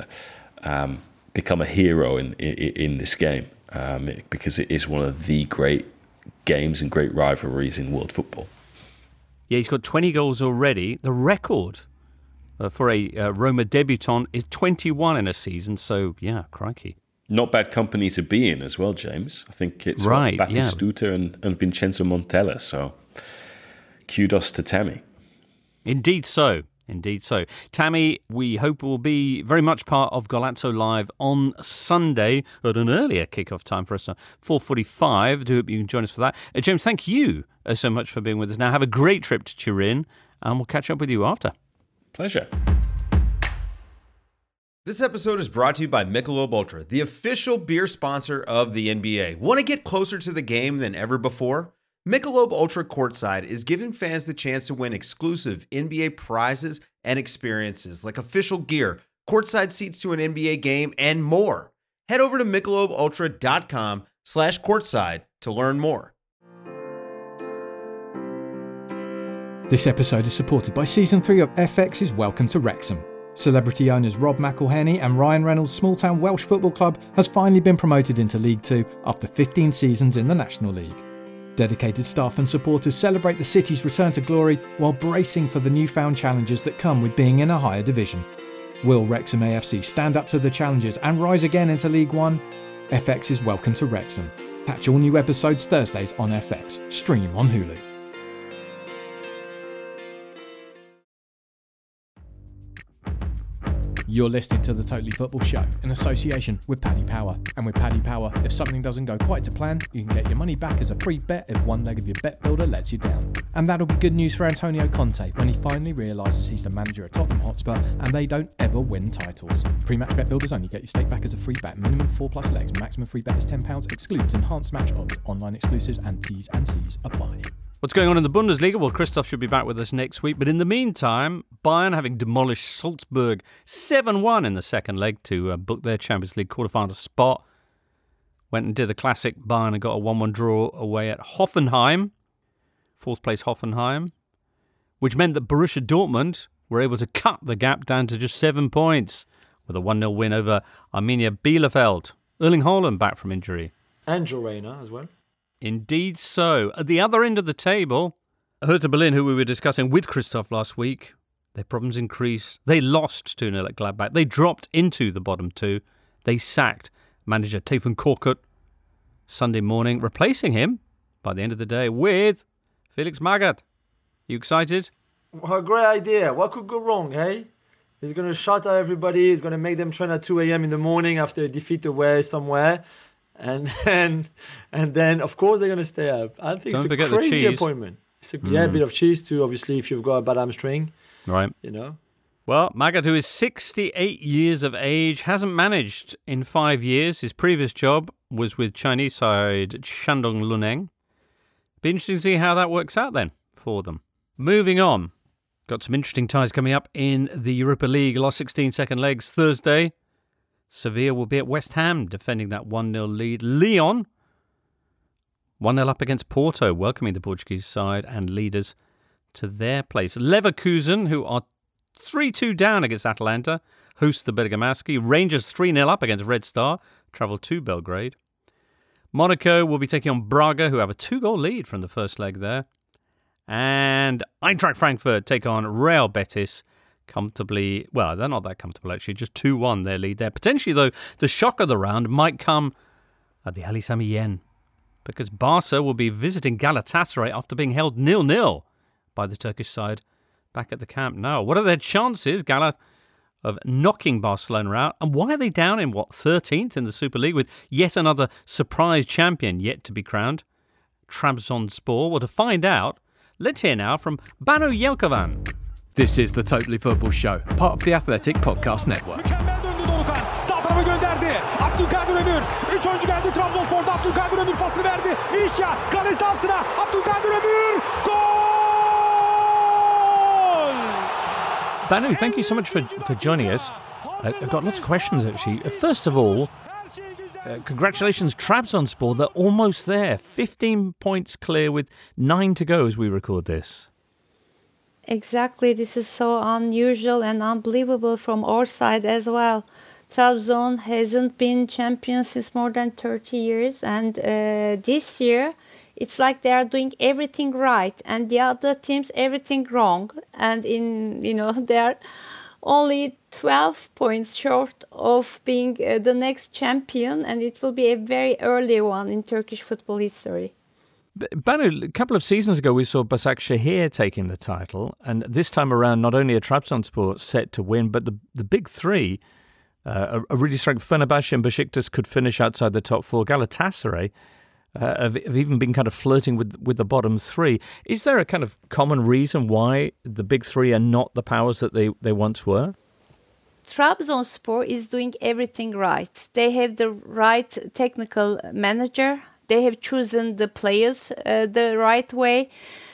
become a hero in this game. Because it is one of the great games and great rivalries in world football. Yeah, he's got 20 goals already. The record for a Roma debutant is 21 in a season, so yeah, crikey. Not bad company to be in as well, James. I think it's right, Batistuta and Vincenzo Montella, so kudos to Tammy. Indeed so. Indeed so. Tammy, we hope will be very much part of Golazzo Live on Sunday at an earlier kickoff time for us, 4:45. I do hope you can join us for that. James, thank you so much for being with us. Now, have a great trip to Turin, and we'll catch up with you after. Pleasure. This episode is brought to you by Michelob Ultra, the official beer sponsor of the NBA. Want to get closer to the game than ever before? Michelob Ultra Courtside is giving fans the chance to win exclusive NBA prizes and experiences like official gear, courtside seats to an NBA game, and more. Head over to MichelobUltra.com/courtside to learn more. This episode is supported by Season 3 of FX's Welcome to Wrexham. Celebrity owners Rob McElhenney and Ryan Reynolds' small-town Welsh football club has finally been promoted into League 2 after 15 seasons in the National League. Dedicated staff and supporters celebrate the city's return to glory while bracing for the newfound challenges that come with being in a higher division. Will Wrexham AFC stand up to the challenges and rise again into League 1? FX is Welcome to Wrexham. Catch all new episodes Thursdays on FX. Stream on Hulu. You're listening to The Totally Football Show in association with Paddy Power. And with Paddy Power, if something doesn't go quite to plan, you can get your money back as a free bet if one leg of your bet builder lets you down. And that'll be good news for Antonio Conte when he finally realises he's the manager at Tottenham Hotspur and they don't ever win titles. Pre-match bet builders only get your stake back as a free bet. Minimum 4+ legs. Maximum free bet is £10. Excludes enhanced match odds. Online exclusives and T's and C's apply. What's going on in the Bundesliga? Well, Christoph should be back with us next week. But in the meantime, Bayern, having demolished Salzburg 7-1 in the second leg to book their Champions League quarterfinal spot, went and did a classic Bayern and got a 1-1 draw away at Hoffenheim, fourth place Hoffenheim, which meant that Borussia Dortmund were able to cut the gap down to just 7 points. with a 1-0 win over Arminia Bielefeld. Erling Haaland back from injury. And Joe Reyna as well. Indeed so. At the other end of the table, Hertha Berlin, who we were discussing with Christoph last week, their problems increased. They lost 2-0 at Gladbach. They dropped into the bottom two. They sacked manager Tayfun Korkut Sunday morning, replacing him by the end of the day with Felix Magath. You excited? What a great idea. What could go wrong, hey? He's going to shout at everybody. He's going to make them train at 2 a.m. in the morning after a defeat away somewhere. And then, of course, they're going to stay up. I think Don't it's a crazy appointment. It's a bit of cheese too, obviously, if you've got a bad hamstring. Right. You know? Well, Magath, who is 68 years of age, hasn't managed in 5 years. His previous job was with Chinese side Shandong Luneng. Be interesting to see how that works out then for them. Moving on. Got some interesting ties coming up in the Europa League. Last 16 second legs Thursday. Sevilla will be at West Ham defending that 1-0 lead. Lyon 1-0 up against Porto, welcoming the Portuguese side and leaders to their place. Leverkusen, who are 3-2 down against Atalanta, host the Bergamaschi. Rangers 3-0 up against Red Star, travel to Belgrade. Monaco will be taking on Braga, who have a 2-goal lead from the first leg there. And Eintracht Frankfurt take on Real Betis comfortably. Well, they're not that comfortable, actually. Just 2-1 their lead there. Potentially, though, the shock of the round might come at the Ali Sami Yen, because Barca will be visiting Galatasaray after being held 0-0 by the Turkish side back at the Camp Nou. What are their chances, Gala, of knocking Barcelona out? And why are they down in, 13th in the Super League with yet another surprise champion yet to be crowned? Trabzonspor. Well, to find out, let's hear now from Banu Yelkovan. This is the Totally Football Show, part of the Athletic Podcast Network. Mükemmel döndü Dorukhan. Sağ tarafa gönderdi. Abdülkadir Ömür. 3 oyuncu geldi Trabzonspor'da. Abdülkadir Ömür pasını verdi. Vişya kalesi altına. Abdülkadir Ömür. Gol! Banu, thank you so much for joining us. I've got lots of questions, actually. First of all, congratulations, Trabzonspor. They're almost there. 15 points clear with 9 to go as we record this. Exactly. This is so unusual and unbelievable from our side as well. Trabzon hasn't been champion since more than 30 years. And this year, it's like they are doing everything right and the other teams everything wrong. And they are only 12 points short of being the next champion. And it will be a very early one in Turkish football history. Banu, a couple of seasons ago we saw Başakşehir taking the title, and this time around not only are Trabzonspor set to win, but the big three are really strong. Fenerbahce and Besiktas could finish outside the top four. Galatasaray have even been kind of flirting with the bottom three. Is there a kind of common reason why the big three are not the powers that they once were? Trabzonspor is doing everything right. They have the right technical manager. They have chosen the players the right way.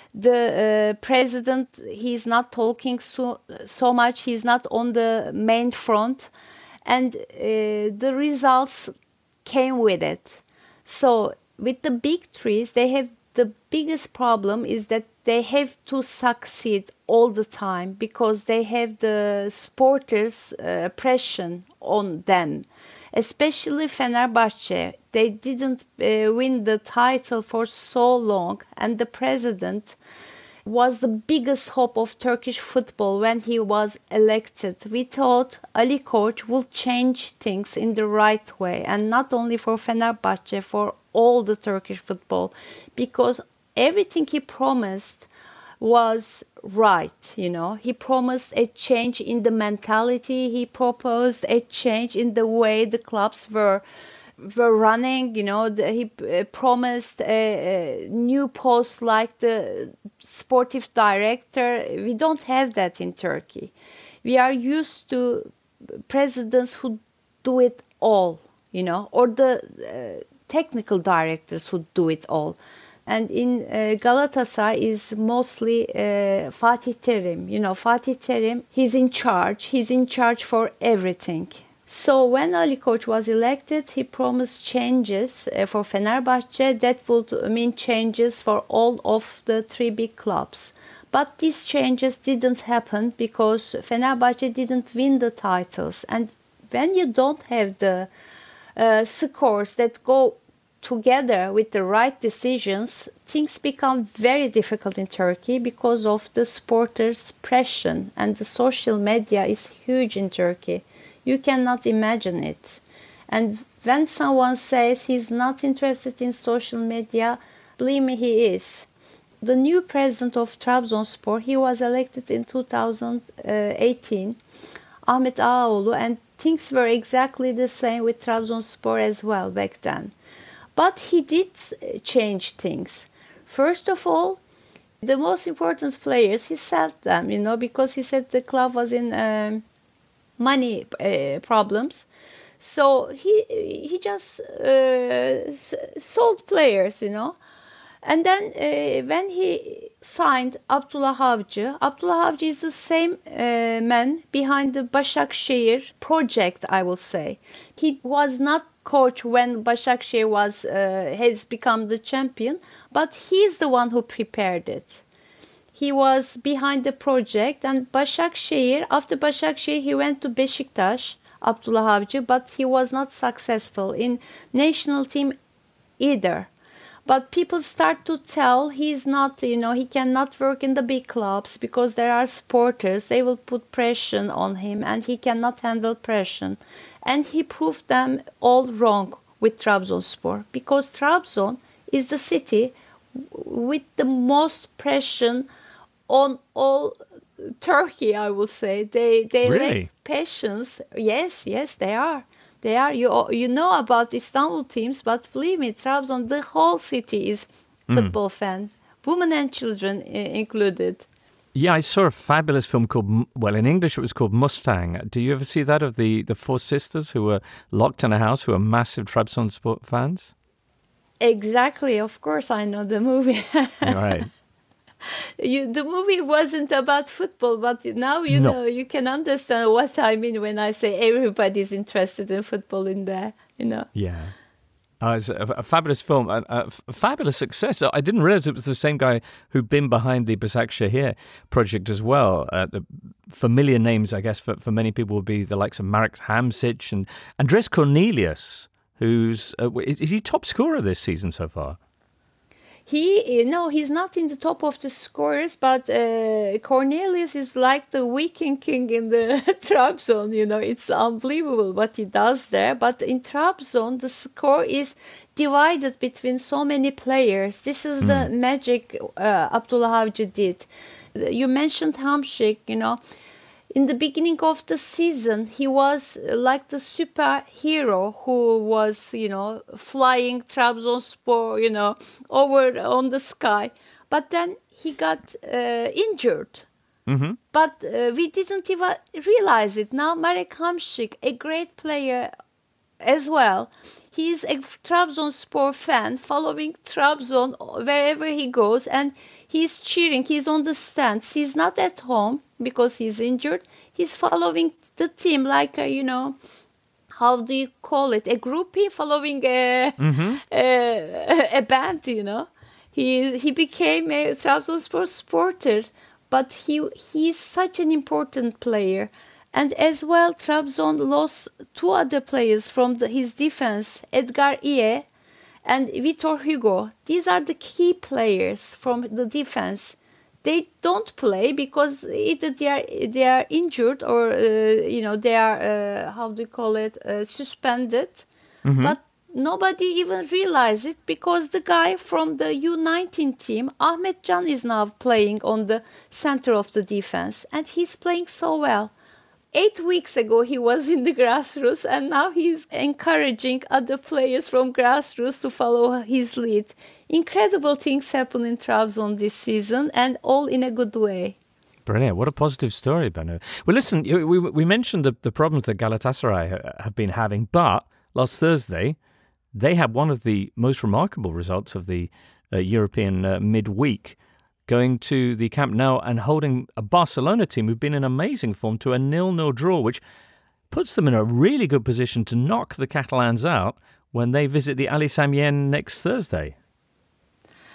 The president, he's not talking so much. He's not on the main front. And the results came with it. So with the big threes, they have the biggest problem is that they have to succeed all the time because they have the supporters' pressure on them. Especially Fenerbahce, they didn't win the title for so long, and the president was the biggest hope of Turkish football when he was elected. We thought Ali Koç will change things in the right way, and not only for Fenerbahce, for all the Turkish football, because everything he promised was right, He promised a change in the mentality. He proposed a change in the way the clubs were running. He promised a new post like the sportive director. We don't have that in Turkey. We are used to presidents who do it all, or the technical directors who do it all. And in Galatasaray is mostly Fatih Terim. Fatih Terim, he's in charge. He's in charge for everything. So when Ali Koç was elected, he promised changes for Fenerbahce. That would mean changes for all of the three big clubs. But these changes didn't happen because Fenerbahce didn't win the titles. And When you don't have the scores that go together with the right decisions, things become very difficult in Turkey because of the supporters' pressure, and the social media is huge in Turkey. You cannot imagine it. And when someone says he's not interested in social media, believe me, he is. The new president of Trabzonspor, he was elected in 2018, Ahmet Ağaoğlu, and things were exactly the same with Trabzonspor as well back then. But he did change things. First of all, the most important players, he sold them, because he said the club was in money problems. So he just sold players, And then when he signed Abdullah Avcı is the same man behind the Başakşehir project, I will say. He was not coach when Başakşehir has become the champion, but he's the one who prepared it. He was behind the project, and after Başakşehir, he went to Beşiktaş, Abdullah Avcı, but he was not successful in national team either. But people start to tell he's not, he cannot work in the big clubs because there are supporters. They will put pressure on him and he cannot handle pressure. And he proved them all wrong with Trabzonspor, because Trabzon is the city with the most pressure on all Turkey, I will say. They really? lack patience. Yes, they are. They are. You know about Istanbul teams, but believe me, Trabzon, the whole city is football fan, women and children included. Yeah, I saw a fabulous film called, in English it was called Mustang. Do you ever see that, of the four sisters who were locked in a house who are massive Trabzonspor fans? Exactly. Of course, I know the movie. Right. The movie wasn't about football, but now know you can understand what I mean when I say everybody's interested in football in there. Yeah. It's a fabulous film, a fabulous success. I didn't realize it was the same guy who'd been behind the Başakşehir project as well. The familiar names, I guess, for many people would be the likes of Marek Hamšić and Andres Cornelius, who's is he top scorer this season so far? He's not in the top of the scorers, but Cornelius is like the Viking king in the Trabzon. It's unbelievable what he does there. But in Trabzon, the score is divided between so many players. This is the magic Abdullah Avcı did. You mentioned Hamšić, In the beginning of the season, he was like the superhero who was, flying Trabzonspor, over on the sky. But then he got injured. Mm-hmm. But we didn't even realize it. Now Marek Hamšić, a great player as well. He's a Trabzonspor fan, following Trabzon wherever he goes, and he's cheering. He's on the stands. He's not at home because he's injured. He's following the team like, how do you call it? A groupie following a band, He became a Trabzonspor supporter, but he's such an important player. And as well, Trabzon lost two other players from his defense, Edgar İye and Vitor Hugo. These are the key players from the defense. They don't play because either they are injured or they are suspended. Mm-hmm. But nobody even realized it because the guy from the U19 team, Ahmet Can, is now playing on the center of the defense, and he's playing so well. 8 weeks ago, he was in the grassroots, and now he's encouraging other players from grassroots to follow his lead. Incredible things happen in Trabzon this season, and all in a good way. Brilliant. What a positive story, Bennu. Well, listen, we mentioned the problems that Galatasaray have been having, but last Thursday, they had one of the most remarkable results of the European midweek, going to the Camp Nou and holding a Barcelona team who've been in amazing form to a 0-0 draw, which puts them in a really good position to knock the Catalans out when they visit the Ali Sami Yen next Thursday.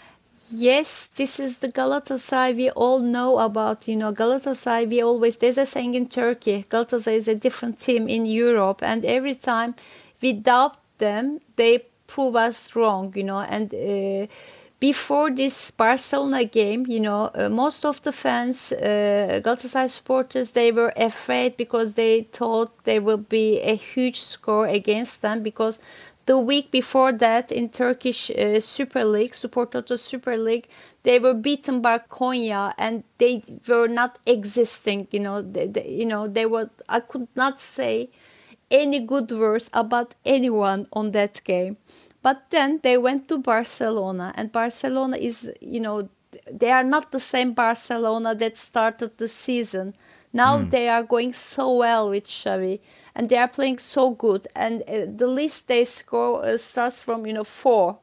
Yes, this is the Galatasaray we all know about. Galatasaray, there's a saying in Turkey, Galatasaray is a different team in Europe. And every time we doubt them, they prove us wrong, And before this Barcelona game, most of the fans, Galatasaray supporters, they were afraid because they thought there will be a huge score against them because the week before that, in Turkish Super League, Spor Toto Super League, they were beaten by Konya, and they were not existing. They were. I could not say any good words about anyone on that game. But then they went to Barcelona, and Barcelona is, they are not the same Barcelona that started the season. Now they are going so well with Xavi, and they are playing so good. And the list they score starts from 4.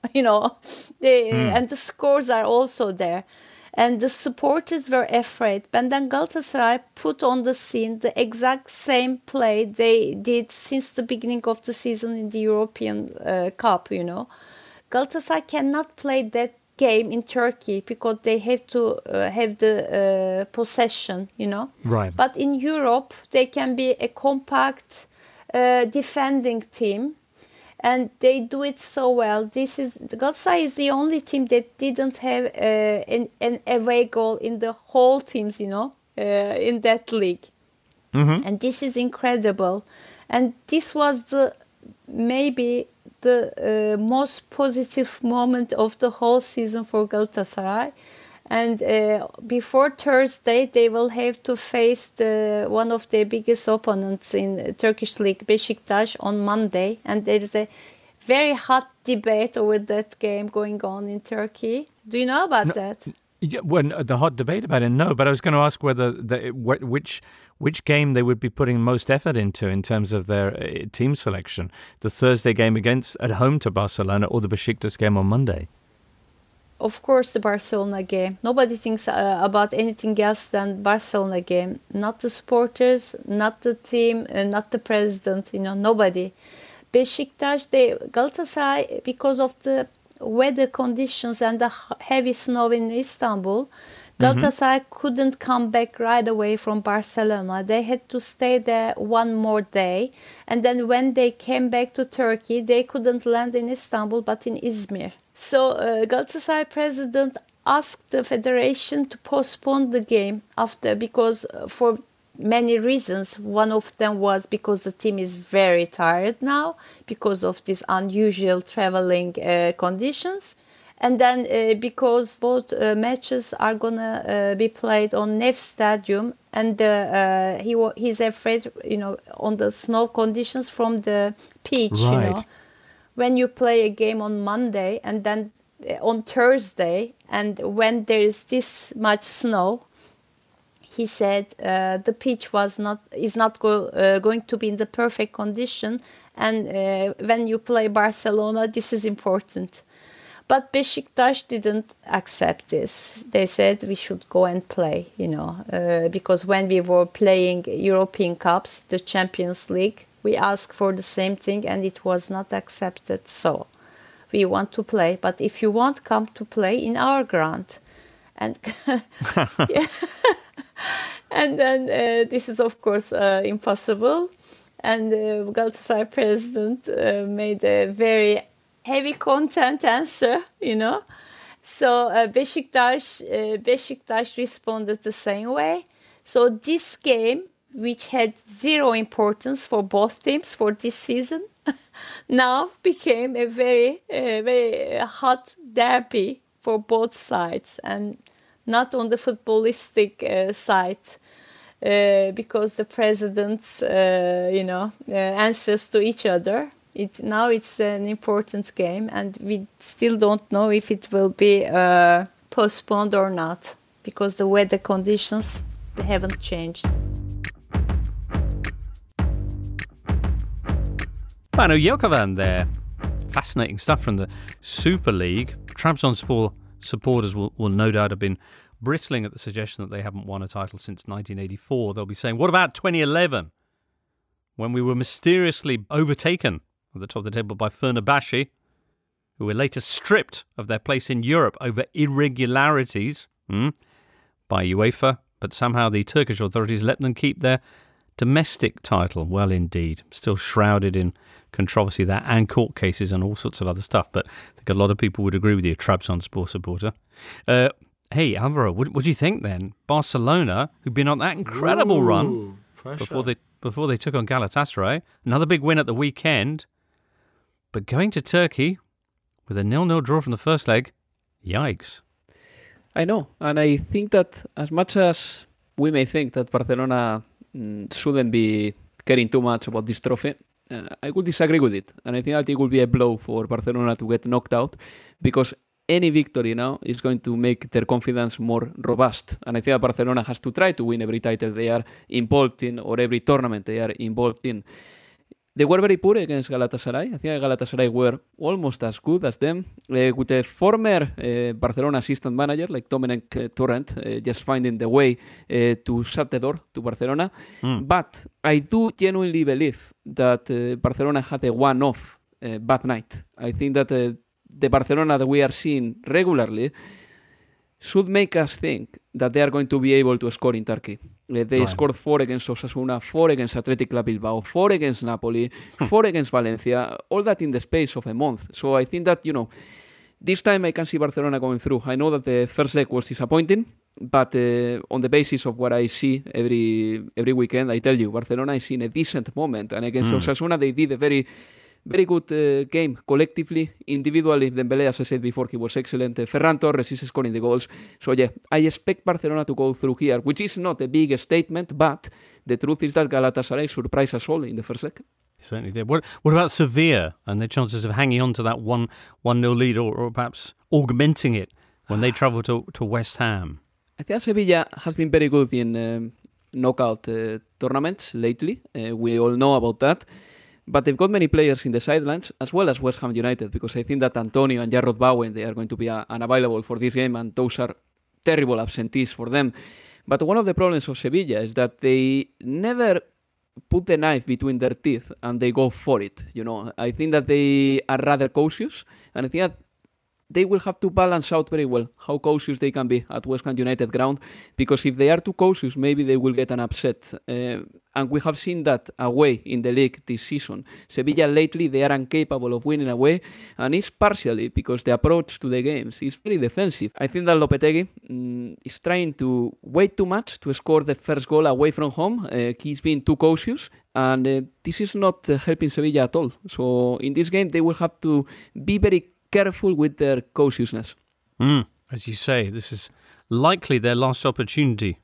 And the scores are also there. And the supporters were afraid. But then Galatasaray put on the scene the exact same play they did since the beginning of the season in the European Cup. Galatasaray cannot play that game in Turkey because they have to have the possession, Right. But in Europe, they can be a compact defending team, and they do it so well. Galatasaray is the only team that didn't have an away goal in the whole teams, in that league. Mm-hmm. And this is incredible. And this was maybe the most positive moment of the whole season for Galatasaray. And before Thursday, they will have to face one of their biggest opponents in Turkish League, Beşiktaş, on Monday. And there is a very hot debate over that game going on in Turkey. Do you know about that? Yeah, the hot debate about it, no. But I was going to ask whether which game they would be putting most effort into in terms of their team selection. The Thursday game at home to Barcelona, or the Beşiktaş game on Monday? Of course, the Barcelona game. Nobody thinks about anything else than Barcelona game. Not the supporters, not the team, not the president. Nobody. Beşiktaş, Galatasaray, because of the weather conditions and the heavy snow in Istanbul, Galatasaray couldn't come back right away from Barcelona. They had to stay there one more day. And then when they came back to Turkey, they couldn't land in Istanbul but in Izmir. So Galatasaray president asked the federation to postpone the game because for many reasons. One of them was because the team is very tired now because of these unusual traveling conditions. And then because both matches are going to be played on Nef Stadium, and he's afraid, on the snow conditions from the pitch, right. When you play a game on Monday and then on Thursday, and when there is this much snow, he said the pitch is not going to be in the perfect condition, and when you play Barcelona, this is important. But Beşiktaş didn't accept this. They said we should go and play, because when we were playing European Cups, the Champions League, we asked for the same thing and it was not accepted. So we want to play, but if you want, come to play in our ground. And and then this is of course impossible. And Galatasaray president made a very heavy content answer, So Beşiktaş responded the same way. So this game, which had zero importance for both teams for this season, now became a very hot derby for both sides, and not on the footballistic side, because the presidents, answers to each other. Now it's an important game, and we still don't know if it will be postponed or not, because the weather conditions haven't changed. Banu Yildirim there. Fascinating stuff from the Super League. Trabzonspor supporters will no doubt have been bristling at the suggestion that they haven't won a title since 1984. They'll be saying, what about 2011, when we were mysteriously overtaken at the top of the table by Fenerbahce? who were later stripped of their place in Europe over irregularities by UEFA, but somehow the Turkish authorities let them keep their domestic title. Well, indeed. Still shrouded in controversy there and court cases and all sorts of other stuff, but I think a lot of people would agree with you, Trabzonspor supporter. Hey, Alvaro, what do you think then? Barcelona, who've been on that incredible run before they took on Galatasaray, another big win at the weekend, but going to Turkey with a 0-0 draw from the first leg, yikes. I know, and I think that as much as we may think that Barcelona shouldn't be caring too much about this trophy, I would disagree with it, and I think that it will be a blow for Barcelona to get knocked out, because any victory now is going to make their confidence more robust, and I think that Barcelona has to try to win every title they are involved in, or every tournament they are involved in. They were very poor against Galatasaray. I think Galatasaray were almost as good as them, with a former Barcelona assistant manager like Domènec Torrent just finding the way to shut the door to Barcelona. But I do genuinely believe that Barcelona had a one-off bad night. I think that the Barcelona that we are seeing regularly should make us think that they are going to be able to score in Turkey. They scored 4 against Osasuna, 4 against Athletic Club Bilbao, 4 against Napoli, 4 against Valencia, all that in the space of a month. So I think that, this time I can see Barcelona going through. I know that the first leg was disappointing, but on the basis of what I see every weekend, I tell you, Barcelona is in a decent moment. And against Osasuna, they did a very good game collectively. Individually, Dembélé, as I said before, he was excellent. Ferran Torres is scoring the goals. So yeah, I expect Barcelona to go through here, which is not a big statement, but the truth is that Galatasaray surprised us all in the first leg. Certainly did. What about Sevilla and their chances of hanging on to that 1-0 lead, or perhaps augmenting it when they travel to West Ham? I think Sevilla has been very good in knockout tournaments lately. We all know about that. But they've got many players in the sidelines, as well as West Ham United, because I think that Antonio and Jarrod Bowen, they are going to be unavailable for this game, and those are terrible absentees for them. But one of the problems of Sevilla is that they never put the knife between their teeth and they go for it. I think that they are rather cautious, and I think that they will have to balance out very well how cautious they can be at West Ham United ground, because if they are too cautious, maybe they will get an upset. And we have seen that away in the league this season. Sevilla lately, they are incapable of winning away, and it's partially because the approach to the games is very defensive. I think that Lopetegui is trying to wait too much to score the first goal away from home. He's being too cautious, and this is not helping Sevilla at all. So in this game, they will have to be very careful with their cautiousness. As you say, this is likely their last opportunity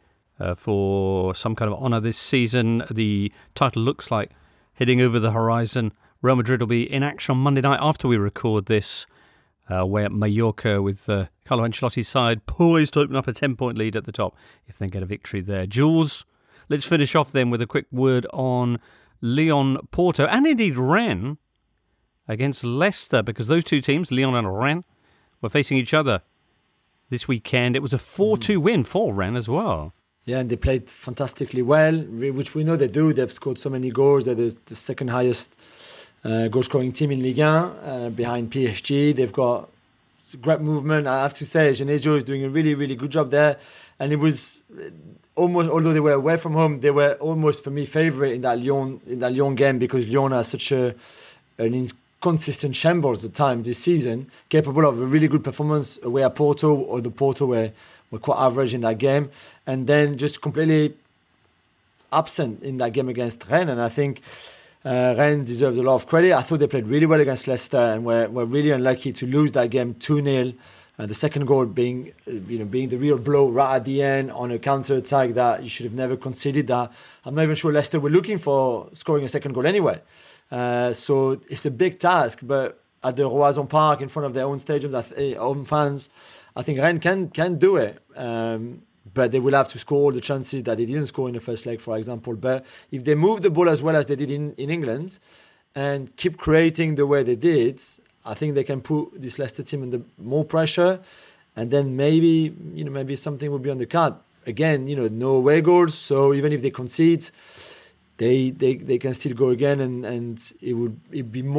for some kind of honour this season. The title looks like heading over the horizon. Real Madrid will be in action on Monday night after we record this, away at Mallorca, with Carlo Ancelotti's side poised to open up a 10-point lead at the top if they get a victory there. Jules, let's finish off then with a quick word on Lyon, Porto, and indeed Rennes against Leicester, because those two teams, Lyon and Rennes, were facing each other this weekend. It was a 4-2 win for Rennes as well. Yeah, and they played fantastically well, which we know they do. They've scored so many goals. They're the second highest goal-scoring team in Ligue 1 behind PSG. They've got great movement. I have to say, Genesio is doing a really, really good job there. And it was almost, although they were away from home, they were almost, for me, favourite in that Lyon game, because Lyon has such an inconsistent shambles at times this season, capable of a really good performance away at Porto, or the Porto were quite average in that game, and then just completely absent in that game against Rennes. And I think Rennes deserves a lot of credit. I thought they played really well against Leicester, and were really unlucky to lose that game 2-0. The second goal being the real blow right at the end on a counter-attack that you should have never conceded. That I'm not even sure Leicester were looking for scoring a second goal anyway. So it's a big task, but at the Roazhon Park in front of their own stadium, own fans, I think Rennes can do it. But they will have to score all the chances that they didn't score in the first leg, for example. But if they move the ball as well as they did in England and keep creating the way they did, I think they can put this Leicester team under more pressure, and then maybe something will be on the card. Again, no away goals, so even if they concede, they can still go again, and it'd be more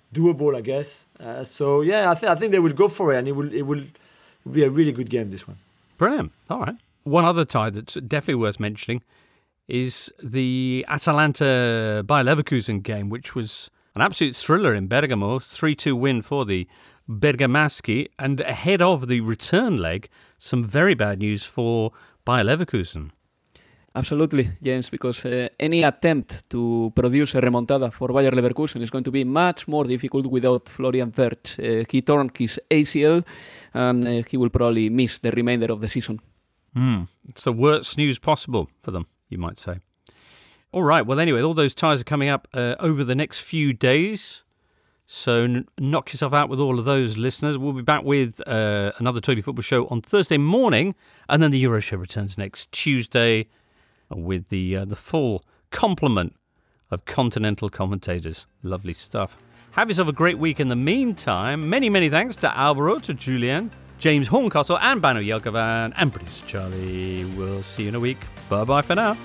doable, I guess. So yeah, I think they will go for it, and it will be a really good game, this one. Brilliant. All right. One other tie that's definitely worth mentioning is the Atalanta-Bayer Leverkusen game, which was an absolute thriller in Bergamo, 3-2 win for the Bergamaschi, and ahead of the return leg, some very bad news for Bayer Leverkusen. Absolutely, James, because any attempt to produce a remontada for Bayer Leverkusen is going to be much more difficult without Florian Wirtz. He torn his ACL and he will probably miss the remainder of the season. It's the worst news possible for them, you might say. All right, well, anyway, all those ties are coming up over the next few days. So knock yourself out with all of those, listeners. We'll be back with another Totally Football show on Thursday morning, and then the Euro show returns next Tuesday with the full complement of continental commentators. Lovely stuff. Have yourself a great week in the meantime. Many, many thanks to Alvaro, to Julian, James Horncastle, and Banu Yelkovan, and producer Charlie. We'll see you in a week. Bye-bye for now.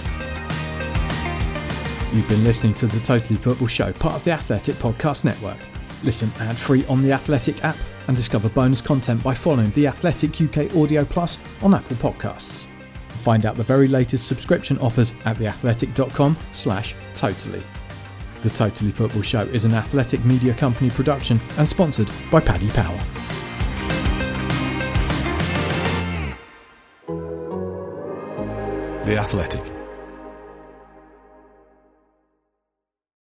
You've been listening to the Totally Football Show, part of the Athletic Podcast Network. Listen ad-free on the Athletic app and discover bonus content by following the Athletic UK Audio Plus on Apple Podcasts. Find out the very latest subscription offers at theathletic.com/totally. The Totally Football Show is an Athletic Media Company production and sponsored by Paddy Power. The Athletic.